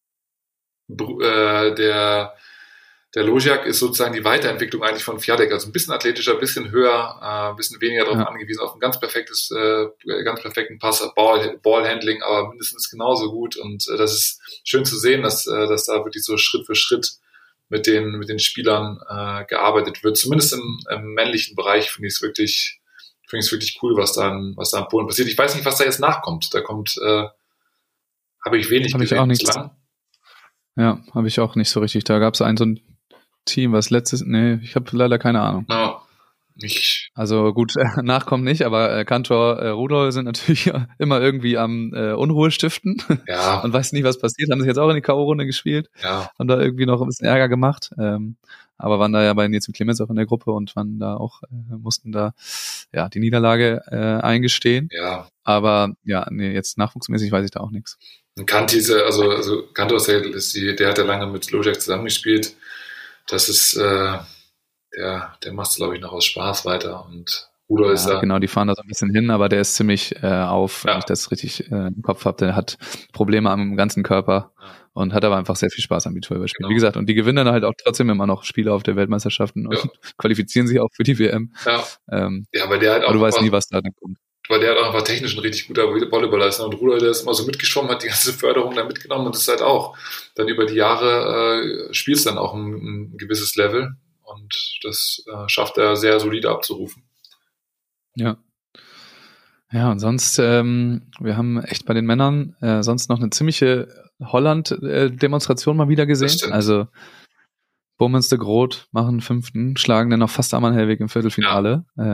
S3: äh, der, der Loziak ist sozusagen die Weiterentwicklung eigentlich von Fialek. Also ein bisschen athletischer, ein bisschen höher, äh, ein bisschen weniger darauf
S1: Ja.
S3: angewiesen, auf ein ganz perfektes, äh, ganz perfekten Pass, Ball, Ballhandling, aber mindestens genauso gut. Und äh, das ist schön zu sehen, dass, äh, dass da wirklich so Schritt für Schritt mit den, mit den Spielern äh, gearbeitet wird. Zumindest im, im männlichen Bereich finde ich es wirklich, finde ich es wirklich cool, was da, in, was da in Polen passiert. Ich weiß nicht, was da jetzt nachkommt. Da kommt, äh, habe ich wenig
S1: Hab ich
S3: gesehen
S1: auch nichts.
S3: bislang.
S1: Ja, habe ich auch nicht so richtig. Da gab es ein so ein Team, was letztes, nee, ich habe leider keine Ahnung.
S3: Ja, ich,
S1: Also gut, äh, Nachkommen nicht, aber äh, Kantor, äh, Rudolf sind natürlich immer irgendwie am äh, Unruhe stiften
S3: ja,
S1: und weiß nicht, was passiert. Haben sich jetzt auch in die K O-Runde gespielt,
S3: ja,
S1: haben da irgendwie noch ein bisschen Ärger gemacht, ähm, aber waren da ja bei Nils und Clemens auch in der Gruppe und waren da auch, äh, mussten da ja die Niederlage äh, eingestehen.
S3: ja.
S1: Aber ja, nee, jetzt nachwuchsmäßig weiß ich da auch nichts.
S3: Und Kantise, also, also Kantor ist, der, ist die, der hat ja lange mit Loziak zusammengespielt. Das ist, äh, der, der macht es, glaube ich, noch aus Spaß weiter. Und Rudolf ist
S1: Ja,
S3: da.
S1: genau, die fahren da so ein bisschen hin, aber der ist ziemlich äh, auf,
S3: Ja.
S1: wenn ich das richtig äh, im Kopf habe. Der hat Probleme am ganzen Körper
S3: Ja.
S1: und hat aber einfach sehr viel Spaß am Beachvolleyball-Spielen.
S3: Genau.
S1: Wie gesagt, und die gewinnen dann halt auch trotzdem immer noch Spiele auf der Weltmeisterschaften und
S3: Ja.
S1: qualifizieren sich auch für die W M.
S3: Ja,
S1: Ähm,
S3: ja, weil der halt auch
S1: aber du weißt
S3: einfach,
S1: nie, was da dann kommt.
S3: weil der halt auch einfach technisch ein richtig guter Volleyballer ist. Und Rudolf, der ist immer so mitgeschwommen, hat die ganze Förderung da mitgenommen und das ist halt auch dann über die Jahre äh, spielst dann auch ein, ein gewisses Level und das äh, schafft er sehr solide abzurufen.
S1: Ja. Ja, und sonst, ähm, wir haben echt bei den Männern äh, sonst noch eine ziemliche Holland-Demonstration mal wieder
S3: Das
S1: gesehen.
S3: stimmt.
S1: Also Bomens de Groot machen fünften, schlagen dann noch fast Ammann Hellweg im Viertelfinale. Ja. Äh,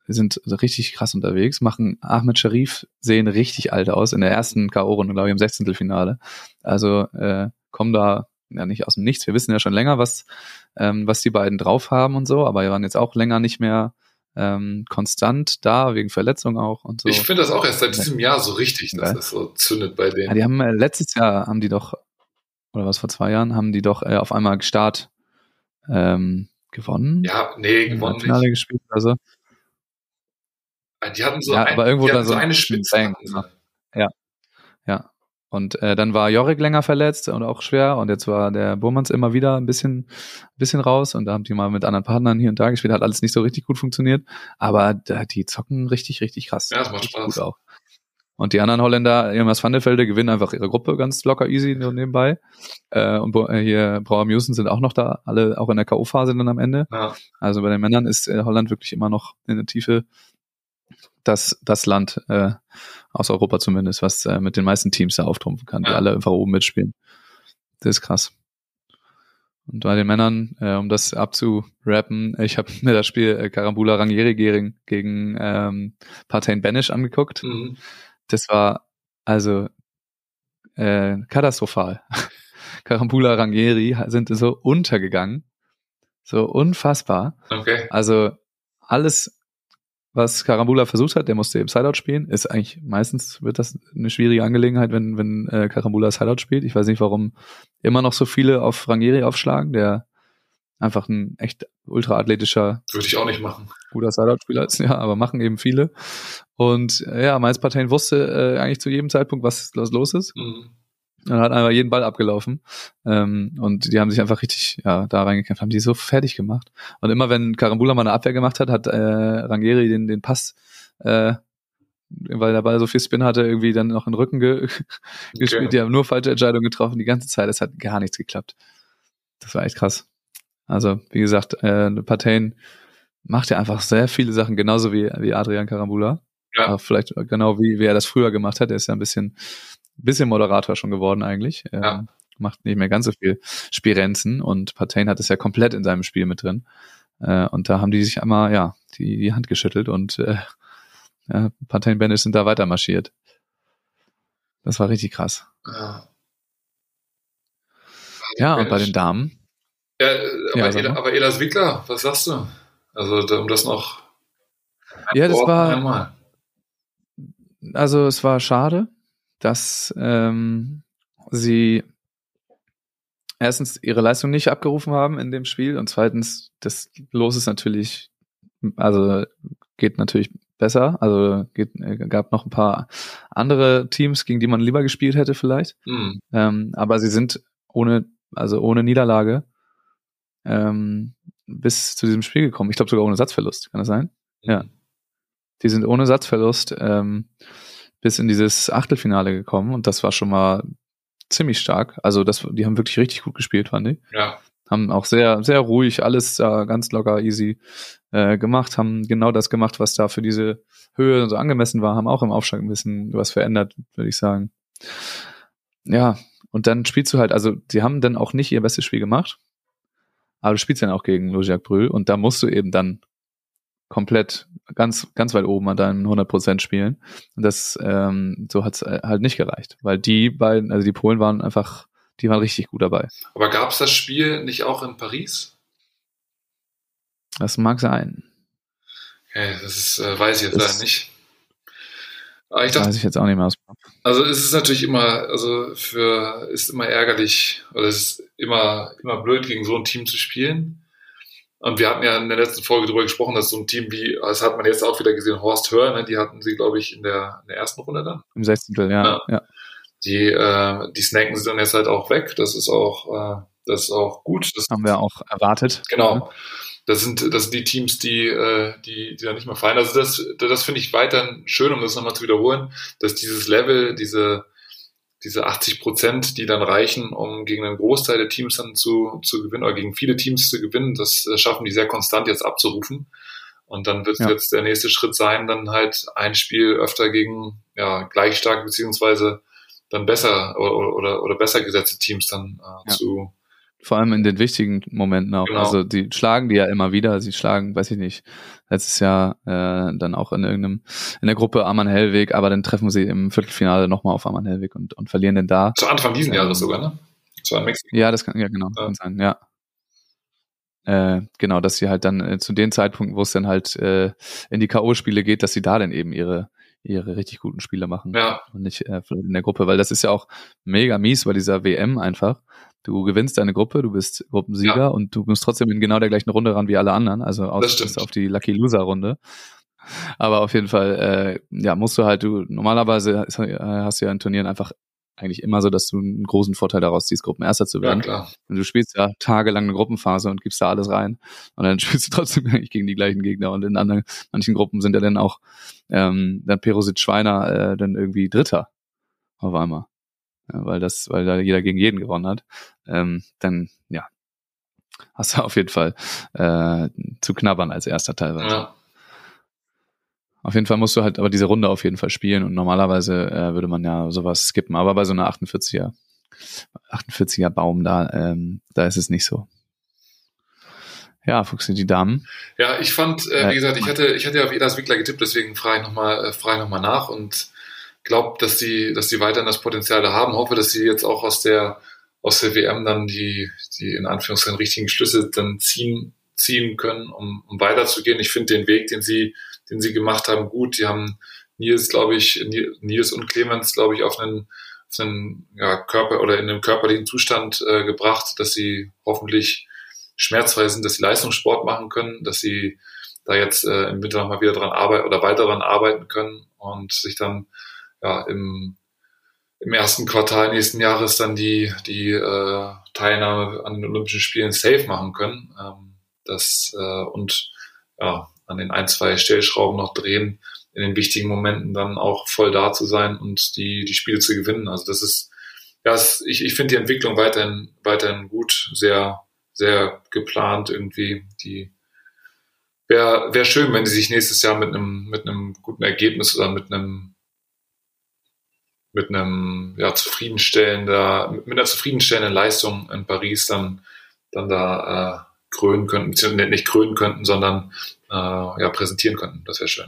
S1: sind richtig krass unterwegs, machen Ahmed Sharif, sehen richtig alt aus, in der ersten K O-Runde, glaube ich, im Sechzehntelfinale. Also äh, kommen da ja nicht aus dem Nichts. Wir wissen ja schon länger, was ähm, was die beiden drauf haben und so, aber wir waren jetzt auch länger nicht mehr ähm, konstant da, wegen Verletzung auch und so.
S3: Ich finde das auch erst seit diesem Jahr so richtig, dass
S1: Geil.
S3: das so zündet bei denen.
S1: Ja, die haben äh, letztes Jahr, haben die doch, oder was, vor zwei Jahren, haben die doch äh, auf einmal Start ähm, gewonnen.
S3: Ja, nee,
S1: Im
S3: gewonnen
S1: Finale
S3: nicht.
S1: gespielt, also.
S3: Die hatten so,
S1: Ja,
S3: ein,
S1: aber irgendwo
S3: die
S1: da
S3: hatten
S1: so
S3: so
S1: ein
S3: eine Spitze.
S1: Bang,
S3: hatten sie.
S1: genau. Ja, ja. Und äh, dann war Jorik länger verletzt und auch schwer und jetzt war der Burmans immer wieder ein bisschen, bisschen raus und da haben die mal mit anderen Partnern hier und da gespielt, hat alles nicht so richtig gut funktioniert, aber da, die zocken richtig, richtig krass.
S3: Ja, es macht
S1: richtig
S3: Spaß.
S1: gut auch. Und die anderen Holländer, Ilmaz van der Velde, gewinnen einfach ihre Gruppe ganz locker easy nur nebenbei. Äh, und Bo- äh, hier Brauer Musen sind auch noch da, alle auch in der K O-Phase dann am Ende.
S3: Ja.
S1: Also bei den Männern ist äh, Holland wirklich immer noch in der Tiefe das, das Land, äh, aus Europa zumindest, was äh, mit den meisten Teams da auftrumpfen kann, die
S3: Ja.
S1: alle einfach oben mitspielen. Das ist krass. Und bei den Männern, äh, um das abzurappen, ich habe mir das Spiel äh, Karambula Rangieri gegen, gegen ähm, Partain Banish angeguckt.
S3: Mhm.
S1: Das war also äh, katastrophal. Karambula Rangieri sind so untergegangen. So unfassbar.
S3: Okay.
S1: Also alles, was Karambula versucht hat, der musste eben Sideout spielen. Ist eigentlich meistens wird das eine schwierige Angelegenheit, wenn wenn äh, Karambula Sideout spielt. Ich weiß nicht, warum immer noch so viele auf Rangieri aufschlagen, der einfach ein echt ultraathletischer,
S3: Würde ich auch nicht machen.
S1: guter Sideout-Spieler ist, ja, aber machen eben viele. Und äh, ja, Miles Partain wusste äh, eigentlich zu jedem Zeitpunkt, was, was los ist.
S3: Mhm.
S1: Und hat einfach jeden Ball abgelaufen. Ähm, und die haben sich einfach richtig ja, da reingekämpft, haben die so fertig gemacht. Und immer wenn Karambula mal eine Abwehr gemacht hat, hat äh, Rangieri den, den Pass, äh, weil der Ball so viel Spin hatte, irgendwie dann noch in den Rücken ge gespielt. Die haben nur falsche Entscheidungen getroffen die ganze Zeit. Es hat gar nichts geklappt. Das war echt krass. Also, wie gesagt, äh, Partain macht ja einfach sehr viele Sachen, genauso wie, wie Adrian Karambula.
S3: Ja.
S1: Aber vielleicht genau wie, wie er das früher gemacht hat. Er ist ja ein bisschen, bisschen Moderator schon geworden eigentlich. Ähm,
S3: Ja.
S1: Macht nicht mehr ganz so viel Spirenzen und Partain hat es ja komplett in seinem Spiel mit drin. Äh, und da haben die sich einmal, ja, die, die Hand geschüttelt und äh, ja, Partain Banish sind da weiter marschiert. Das war richtig krass.
S3: Ja.
S1: Ja, und bei den Damen.
S3: Ja, aber,
S1: Ja, sag
S3: Ela,
S1: mal.
S3: aber Elas Wickler, was sagst du? Also, da- um das noch.
S1: Ja, das war,
S3: Einmal.
S1: also es war schade, dass ähm, sie erstens ihre Leistung nicht abgerufen haben in dem Spiel und zweitens, das Los ist natürlich, also geht natürlich besser. Also geht, äh, gab noch ein paar andere Teams, gegen die man lieber gespielt hätte vielleicht.
S3: Hm.
S1: Ähm, aber sie sind ohne, also ohne Niederlage ähm, bis zu diesem Spiel gekommen. Ich glaube sogar ohne Satzverlust, kann das sein? Ja. Die sind ohne Satzverlust ähm, bis in dieses Achtelfinale gekommen und das war schon mal ziemlich stark. Also das, die haben wirklich richtig gut gespielt, fand ich.
S3: Ja.
S1: Haben auch sehr, sehr ruhig alles da ganz locker, easy äh, gemacht, haben genau das gemacht, was da für diese Höhe so angemessen war, haben auch im Aufschlag ein bisschen was verändert, würde ich sagen. Ja, und dann spielst du halt, also die haben dann auch nicht ihr bestes Spiel gemacht, aber du spielst dann auch gegen Logiak Brühl und da musst du eben dann komplett ganz ganz weit oben an deinen hundert Prozent spielen. Und das ähm, so hat's halt nicht gereicht, weil die beiden, also die Polen waren einfach, die waren richtig gut dabei.
S3: Aber gab es das Spiel nicht auch in Paris?
S1: Das mag sein.
S3: Okay, das ist, äh, weiß ich jetzt
S1: Das-
S3: leider nicht. Aber ich
S1: Das
S3: dachte,
S1: weiß ich jetzt auch nicht mehr aus dem Kopf.
S3: also es ist natürlich immer, also für, ist immer ärgerlich, oder es ist immer, immer blöd, gegen so ein Team zu spielen. Und wir hatten ja in der letzten Folge darüber gesprochen, dass so ein Team wie, das hat man jetzt auch wieder gesehen, Horst Hör, ne, die hatten sie, glaube ich, in der, in der ersten Runde dann.
S1: Im sechzehnten ja.
S3: Ja.
S1: ja.
S3: Die, äh, die snacken sie dann jetzt halt auch weg. Das ist auch, äh, das ist auch gut. Das
S1: Haben wir auch erwartet.
S3: Genau. Das sind, das sind die Teams, die, äh, die, die da nicht mehr fallen. Also das, das finde ich weiterhin schön, um das nochmal zu wiederholen, dass dieses Level, diese, diese achtzig Prozent, die dann reichen, um gegen einen Großteil der Teams dann zu, zu gewinnen oder gegen viele Teams zu gewinnen, das äh, schaffen die sehr konstant jetzt abzurufen. Und dann wird
S1: Ja.
S3: jetzt der nächste Schritt sein, dann halt ein Spiel öfter gegen, ja, gleich stark beziehungsweise dann besser oder, oder, oder besser gesetzte Teams dann äh,
S1: Ja.
S3: zu,
S1: Vor allem in den wichtigen Momenten auch.
S3: Genau.
S1: Also die schlagen die ja immer wieder. Sie schlagen, weiß ich nicht, letztes Jahr äh, dann auch in irgendeinem in der Gruppe Arman Hellweg, aber dann treffen sie im Viertelfinale nochmal auf Arman Hellweg und, und verlieren den da.
S3: Zu Anfang diesen
S1: Ähm,
S3: Jahres sogar, ne? Das war in Mexiko.
S1: Ja, das kann ja genau
S3: Ja.
S1: kann sein, ja. Äh, genau, dass sie halt dann äh, zu den Zeitpunkten, wo es dann halt äh, in die K O-Spiele geht, dass sie da dann eben ihre ihre richtig guten Spiele machen
S3: Ja,
S1: und nicht äh, vielleicht in der Gruppe, weil das ist ja auch mega mies bei dieser W M einfach. Du gewinnst deine Gruppe, du bist Gruppensieger
S3: Ja.
S1: und du musst trotzdem in genau der gleichen Runde ran wie alle anderen, also aus
S3: Das stimmt.
S1: bis auf die Lucky Loser Runde. Aber auf jeden Fall, äh, ja, musst du halt, du normalerweise hast, äh, hast du ja in Turnieren einfach eigentlich immer so, dass du einen großen Vorteil daraus ziehst, Gruppenerster zu
S3: ja,
S1: werden.
S3: klar.
S1: Und du spielst ja tagelang eine Gruppenphase und gibst da alles rein. Und dann spielst du trotzdem eigentlich gegen die gleichen Gegner. Und in anderen, manchen Gruppen sind ja dann auch ähm, dann Perusit Schweiner äh, dann irgendwie Dritter auf einmal. Ja, weil das, weil da jeder gegen jeden gewonnen hat. Ähm, dann, ja, hast du auf jeden Fall äh, zu knabbern als Erster teilweise.
S3: Ja.
S1: Auf jeden Fall musst du halt aber diese Runde auf jeden Fall spielen und normalerweise äh, würde man ja sowas skippen, aber bei so einer achtundvierziger Baum da, ähm, da ist es nicht so. Ja, Fuchsi, die Damen.
S3: Ja, ich fand, äh, wie gesagt, ich hatte, ich hatte ja auf Edas Wickler getippt, deswegen frage ich nochmal, äh, frage ich noch mal nach und glaube, dass die, dass die weiterhin das Potenzial da haben. Hoffe, dass sie jetzt auch aus der, aus der W M dann die, die in Anführungszeichen richtigen Schlüsse dann ziehen, ziehen können, um, um weiterzugehen. Ich finde den Weg, den sie, den sie gemacht haben, gut. Die haben Nils, glaube ich, Nils und Clemens, glaube ich, auf einen, auf einen ja, Körper oder in einem körperlichen Zustand äh, gebracht, dass sie hoffentlich schmerzfrei sind, dass sie Leistungssport machen können, dass sie da jetzt äh, im Winter nochmal wieder dran arbeiten oder weiter dran arbeiten können und sich dann ja im, im ersten Quartal nächsten Jahres dann die, die äh, Teilnahme an den Olympischen Spielen safe machen können. Ähm, das äh, und ja, an den ein, zwei Stellschrauben noch drehen, in den wichtigen Momenten dann auch voll da zu sein und die, die Spiele zu gewinnen. Also das ist, ja, es, ich, ich finde die Entwicklung weiterhin, weiterhin gut, sehr, sehr geplant irgendwie. Die wäre wär schön, wenn sie sich nächstes Jahr mit einem, mit einem guten Ergebnis oder mit einem, mit einem, ja, zufriedenstellender, mit einer zufriedenstellenden Leistung in Paris dann, dann da, äh, krönen könnten, beziehungsweise nicht krönen könnten, sondern äh, ja, präsentieren könnten. Das wäre schön.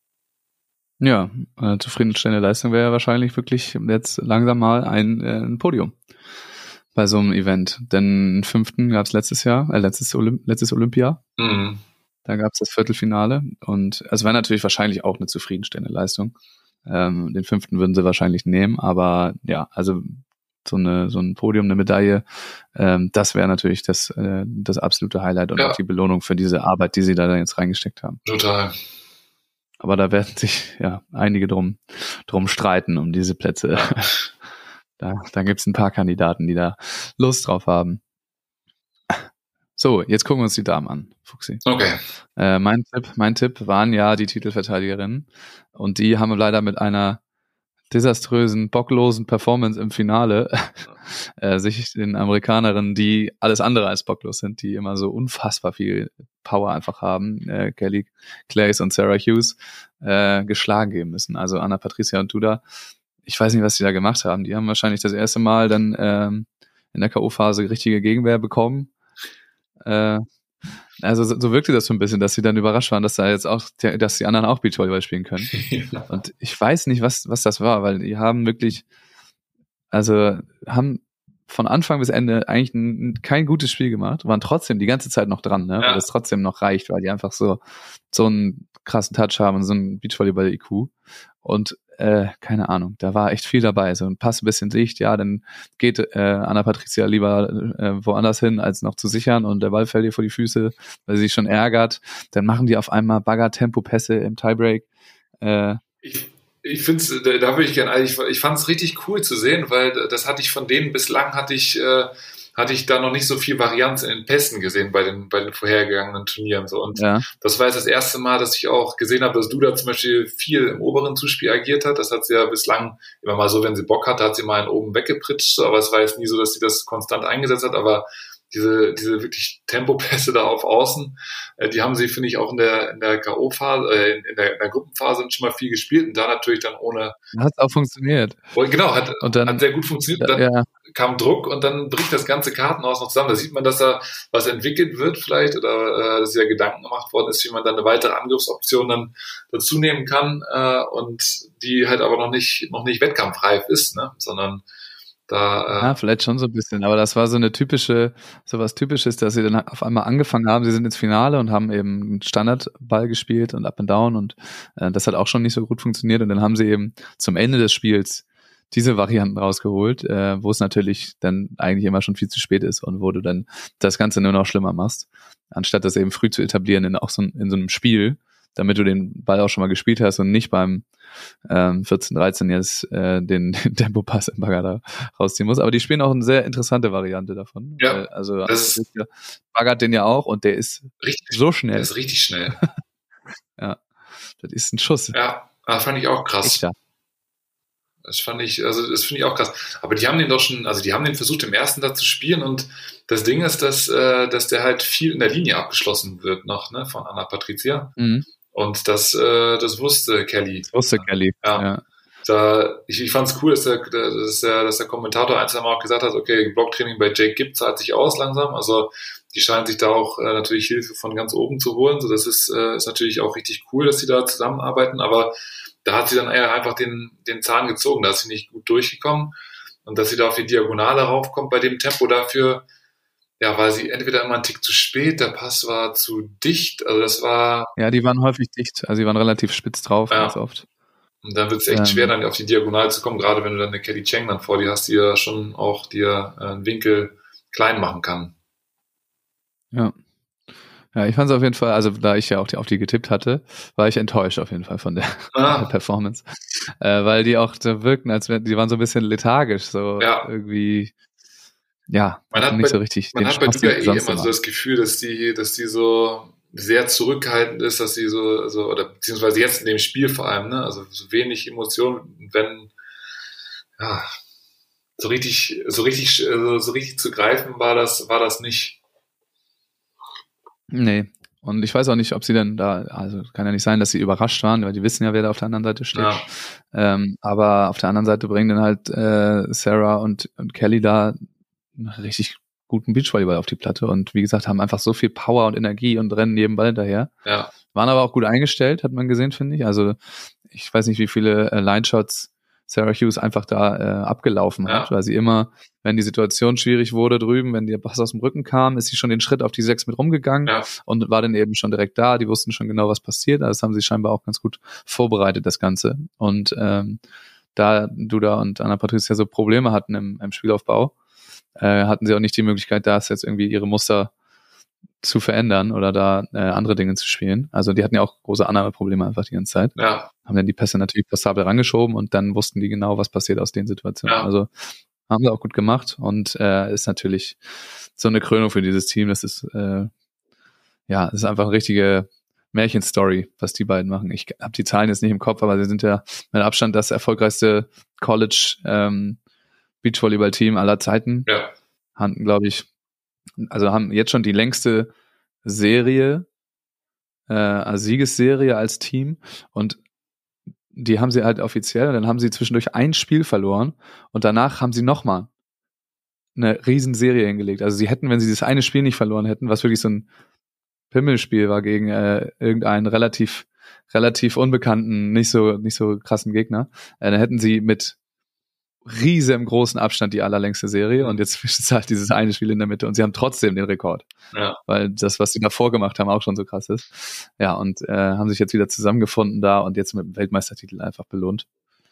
S1: Ja, äh, zufriedenstellende Leistung wäre wahrscheinlich wirklich jetzt langsam mal ein, äh, ein Podium bei so einem Event. Denn einen fünften gab es letztes Jahr, äh, letztes, Olymp- letztes Olympia.
S3: Mhm.
S1: Da gab es das Viertelfinale und es wäre natürlich wahrscheinlich auch eine zufriedenstellende Leistung. Ähm, den fünften würden sie wahrscheinlich nehmen, aber ja, also so eine so ein Podium, eine Medaille, ähm, das wäre natürlich das äh, das absolute Highlight und
S3: Ja.
S1: auch die Belohnung für diese Arbeit, die sie da jetzt reingesteckt haben.
S3: Total.
S1: Aber da werden sich ja einige drum drum streiten um diese Plätze. da da gibt's ein paar Kandidaten, die da Lust drauf haben. So, jetzt gucken wir uns die Damen an, Fuchsi.
S3: Okay.
S1: Äh, mein Tipp, mein Tipp waren ja die Titelverteidigerinnen und die haben leider mit einer desaströsen, bocklosen Performance im Finale äh, sich den Amerikanerinnen, die alles andere als bocklos sind, die immer so unfassbar viel Power einfach haben, äh, Kelly Clays und Sarah Hughes, äh, geschlagen geben müssen. Also Anna Patricia und Duda, ich weiß nicht, was die da gemacht haben. Die haben wahrscheinlich das erste Mal dann ähm, in der K O-Phase richtige Gegenwehr bekommen. Äh, also so, so wirkte das so ein bisschen, dass sie dann überrascht waren, dass da jetzt auch, dass die anderen auch Beachvolleyball spielen können. Und ich weiß nicht, was was das war, weil die haben wirklich, also haben von Anfang bis Ende eigentlich ein, kein gutes Spiel gemacht, waren trotzdem die ganze Zeit noch dran, ne?
S3: Ja.
S1: Weil das trotzdem noch reicht, weil die einfach so so einen krassen Touch haben und so einen Beachvolleyball-I Q. Und äh, keine Ahnung, da war echt viel dabei. So ein Pass ein bisschen dicht, ja, dann geht äh, Anna Patricia lieber äh, woanders hin, als noch zu sichern und der Ball fällt ihr vor die Füße, weil sie sich schon ärgert. Dann machen die auf einmal Bagger-Tempo-Pässe im Tiebreak. Äh,
S3: Ich, ich finde es, da, da würde ich gerne, ich, ich fand es richtig cool zu sehen, weil das hatte ich von denen bislang, hatte ich, äh, hatte ich da noch nicht so viel Varianz in den Pässen gesehen bei den, bei den vorhergegangenen Turnieren. So. Und
S1: ja.
S3: das war jetzt das erste Mal, dass ich auch gesehen habe, dass Duda zum Beispiel viel im oberen Zuspiel agiert hat. Das hat sie ja bislang immer mal so, wenn sie Bock hatte, hat sie mal einen oben weggepritscht, so, aber es war jetzt nie so, dass sie das konstant eingesetzt hat, aber diese, diese wirklich Tempopässe da auf Außen, äh, die haben sie, finde ich, auch in der, in der K O-Phase, äh, in, der, in der Gruppenphase schon mal viel gespielt und da natürlich dann ohne.
S1: Hat auch funktioniert.
S3: Genau, hat,
S1: und dann,
S3: hat sehr gut funktioniert. Dann
S1: ja.
S3: kam Druck und dann bricht das ganze Kartenhaus noch zusammen. Da sieht man, dass da was entwickelt wird vielleicht oder äh, dass ja Gedanken gemacht worden ist, wie man dann eine weitere Angriffsoption dann dazu nehmen kann äh, und die halt aber noch nicht, noch nicht wettkampfreif ist, ne? Sondern da, äh
S1: ja, vielleicht schon so ein bisschen, aber das war so eine typische, so was Typisches, dass sie dann auf einmal angefangen haben, sie sind ins Finale und haben eben einen Standardball gespielt und Up and Down und äh, das hat auch schon nicht so gut funktioniert und dann haben sie eben zum Ende des Spiels diese Varianten rausgeholt, äh, wo es natürlich dann eigentlich immer schon viel zu spät ist und wo du dann das Ganze nur noch schlimmer machst, anstatt das eben früh zu etablieren in auch so, in so einem Spiel, damit du den Ball auch schon mal gespielt hast und nicht beim ähm, vierzehn, dreizehn jetzt äh, den, den Tempopass im Bagger da rausziehen muss. Aber die spielen auch eine sehr interessante Variante davon.
S3: Ja,
S1: Weil, also
S3: das
S1: baggert den ja auch und der ist
S3: richtig,
S1: so schnell.
S3: Der ist richtig schnell.
S1: Ja, das ist ein Schuss.
S3: Ja, das fand ich auch krass.
S1: Echter.
S3: Das fand ich, also das finde ich auch krass. Aber die haben den doch schon, also die haben den versucht im ersten da zu spielen und das Ding ist, dass, äh, dass der halt viel in der Linie abgeschlossen wird noch, ne, von Anna Patricia.
S1: Mhm.
S3: Und das, äh, das wusste Kelly.
S1: Das wusste Kelly.
S3: Ja.
S1: ja.
S3: Da, ich, ich fand es cool, dass der, dass, der, dass der Kommentator ein, zwei Mal auch gesagt hat, okay, Blocktraining bei Jake Gibb zahlt sich aus langsam. Also die scheinen sich da auch äh, natürlich Hilfe von ganz oben zu holen. So, das ist, äh, ist natürlich auch richtig cool, dass sie da zusammenarbeiten. Aber da hat sie dann eher einfach den, den Zahn gezogen. Da ist sie nicht gut durchgekommen. Und dass sie da auf die Diagonale raufkommt bei dem Tempo dafür, ja, war sie entweder immer einen Tick zu spät, der Pass war zu dicht, also das war...
S1: Ja, die waren häufig dicht, also die waren relativ spitz drauf,
S3: ja.
S1: ganz oft.
S3: Und dann wird es echt ähm. schwer, dann auf die Diagonale zu kommen, gerade wenn du dann eine Kelly Cheng dann vor dir hast, die ja schon auch dir äh, einen Winkel klein machen kann.
S1: Ja. Ja, ich fand es auf jeden Fall, also da ich ja auch die, auf die getippt hatte, war ich enttäuscht auf jeden Fall von der,
S3: ah.
S1: der Performance. Äh, weil die auch so wirkten, als wären, die waren so ein bisschen lethargisch, so
S3: ja.
S1: irgendwie... Ja,
S3: man hat
S1: nicht
S3: bei,
S1: so richtig.
S3: Man
S1: den
S3: hat bei
S1: Spaß,
S3: Duda eh immer
S1: so
S3: so das Gefühl, dass die, dass die so sehr zurückhaltend ist, dass sie so, so, oder beziehungsweise jetzt in dem Spiel vor allem, ne, also so wenig Emotionen, wenn, ja, so richtig, so richtig, so, so richtig zu greifen war das, war das nicht.
S1: Nee. Und ich weiß auch nicht, ob sie denn da, also kann ja nicht sein, dass sie überrascht waren, weil die wissen ja, wer da auf der anderen Seite steht.
S3: Ja.
S1: Ähm, aber auf der anderen Seite bringen dann halt äh, Sarah und, und Kelly da einen richtig guten Beachvolleyball auf die Platte und wie gesagt, haben einfach so viel Power und Energie und rennen jedem Ball hinterher.
S3: Ja.
S1: Waren aber auch gut eingestellt, hat man gesehen, finde ich. Also ich weiß nicht, wie viele äh, Line-Shots Sarah Hughes einfach da äh, abgelaufen hat, ja. weil sie immer, wenn die Situation schwierig wurde drüben, wenn der Pass aus dem Rücken kam, ist sie schon den Schritt auf die sechs mit rumgegangen
S3: ja.
S1: und war dann eben schon direkt da. Die wussten schon genau, was passiert. Also das haben sie scheinbar auch ganz gut vorbereitet, das Ganze. Und ähm, da Duda und Anna Patricia so Probleme hatten im, im Spielaufbau, äh, hatten sie auch nicht die Möglichkeit, da jetzt irgendwie ihre Muster zu verändern oder da äh, andere Dinge zu spielen. Also die hatten ja auch große Annahmeprobleme einfach die ganze Zeit.
S3: Ja.
S1: Haben dann die Pässe natürlich passabel rangeschoben und dann wussten die genau, was passiert aus den Situationen.
S3: Ja.
S1: Also haben sie auch gut gemacht und äh, ist natürlich so eine Krönung für dieses Team. Das ist äh, ja, das ist einfach eine richtige Märchenstory, was die beiden machen. Ich habe die Zahlen jetzt nicht im Kopf, aber sie sind ja mit Abstand das erfolgreichste College ähm, Beachvolleyball-Team aller Zeiten.
S3: Ja.
S1: Hatten, glaube ich, also haben jetzt schon die längste Serie, äh, also Siegesserie als Team und die haben sie halt offiziell und dann haben sie zwischendurch ein Spiel verloren und danach haben sie nochmal eine Riesenserie hingelegt. Also sie hätten, wenn sie das eine Spiel nicht verloren hätten, was wirklich so ein Pimmelspiel war gegen äh, irgendeinen relativ relativ unbekannten, nicht so nicht so krassen Gegner, äh, dann hätten sie mit riesem großen Abstand die allerlängste Serie und jetzt ist halt dieses eine Spiel in der Mitte und sie haben trotzdem den Rekord.
S3: Ja.
S1: Weil das, was sie davor gemacht haben, auch schon so krass ist. Ja, und äh, haben sich jetzt wieder zusammengefunden da und jetzt mit dem Weltmeistertitel einfach belohnt.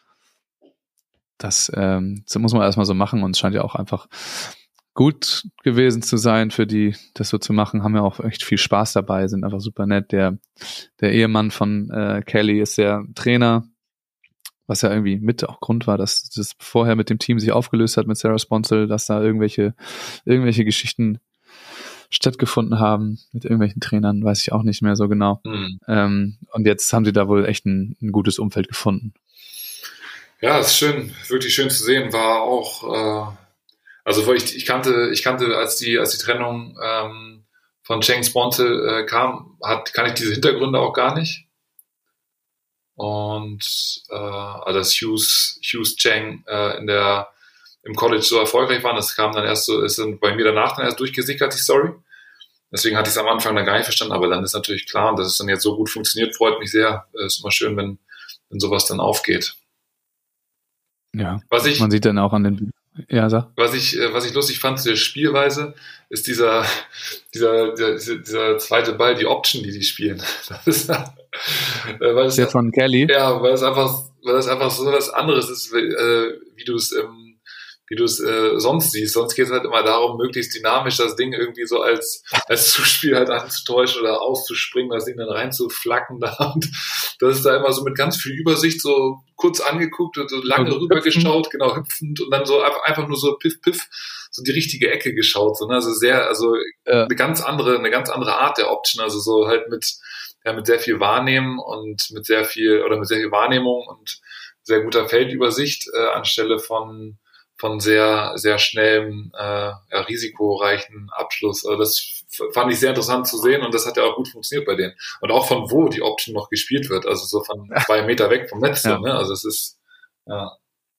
S1: Das, ähm, das muss man erstmal so machen und es scheint ja auch einfach gut gewesen zu sein für die, das so zu machen. Haben ja auch echt viel Spaß dabei, sind einfach super nett. Der, der Ehemann von äh, Kelly ist der Trainer, was ja irgendwie mit auch Grund war, dass das vorher mit dem Team sich aufgelöst hat mit Sarah Sponsel, dass da irgendwelche irgendwelche Geschichten stattgefunden haben mit irgendwelchen Trainern, weiß ich auch nicht mehr so genau.
S3: Mhm.
S1: Ähm, und jetzt haben sie da wohl echt ein, ein gutes Umfeld gefunden.
S3: Ja, ist schön, wirklich schön zu sehen. War auch, äh, Also wo ich, ich kannte, ich kannte, als die, als die Trennung ähm, von Cheng Sponzel äh, kam, hat, kann ich diese Hintergründe auch gar nicht. Und äh, also dass Hughes, Hughes Cheng äh, in der im College so erfolgreich waren, das kam dann erst so, ist dann bei mir danach dann erst durchgesickert, die Story. Deswegen hatte ich es am Anfang dann gar nicht verstanden, aber dann ist natürlich klar, und dass es dann jetzt so gut funktioniert, freut mich sehr. Es ist immer schön, wenn, wenn sowas dann aufgeht.
S1: Ja,
S3: was ich,
S1: man sieht dann auch an den, ja, sag.
S3: Was ich, was ich lustig fand zu der Spielweise, ist dieser, dieser, dieser, dieser zweite Ball, die Option, die die spielen. Das ist, weil
S1: ist jetzt von Kelly.
S3: Ja, weil es einfach, weil es einfach so was anderes ist, wie du es im wie du es äh, sonst siehst. Sonst geht es halt immer darum, möglichst dynamisch das Ding irgendwie so als als Zuspiel halt anzutäuschen oder auszuspringen, das Ding dann reinzuflacken da. Und das ist da immer so mit ganz viel Übersicht so kurz angeguckt und so lange
S1: also
S3: rübergeschaut, hüpfen. Genau, hüpfend und dann so einfach nur so piff, piff, so die richtige Ecke geschaut. So, ne? Also sehr, also ja. eine ganz andere, eine ganz andere Art der Option, also so halt mit, ja, mit sehr viel Wahrnehmen und mit sehr viel, oder mit sehr viel Wahrnehmung und sehr guter Feldübersicht äh, anstelle von von sehr, sehr schnellem, äh, ja, risikoreichen Abschluss. Also das fand ich sehr interessant zu sehen und das hat ja auch gut funktioniert bei denen. Und auch von wo die Option noch gespielt wird, also so von zwei Meter weg vom Netz. Ja. So, ne? Also es ist, ja.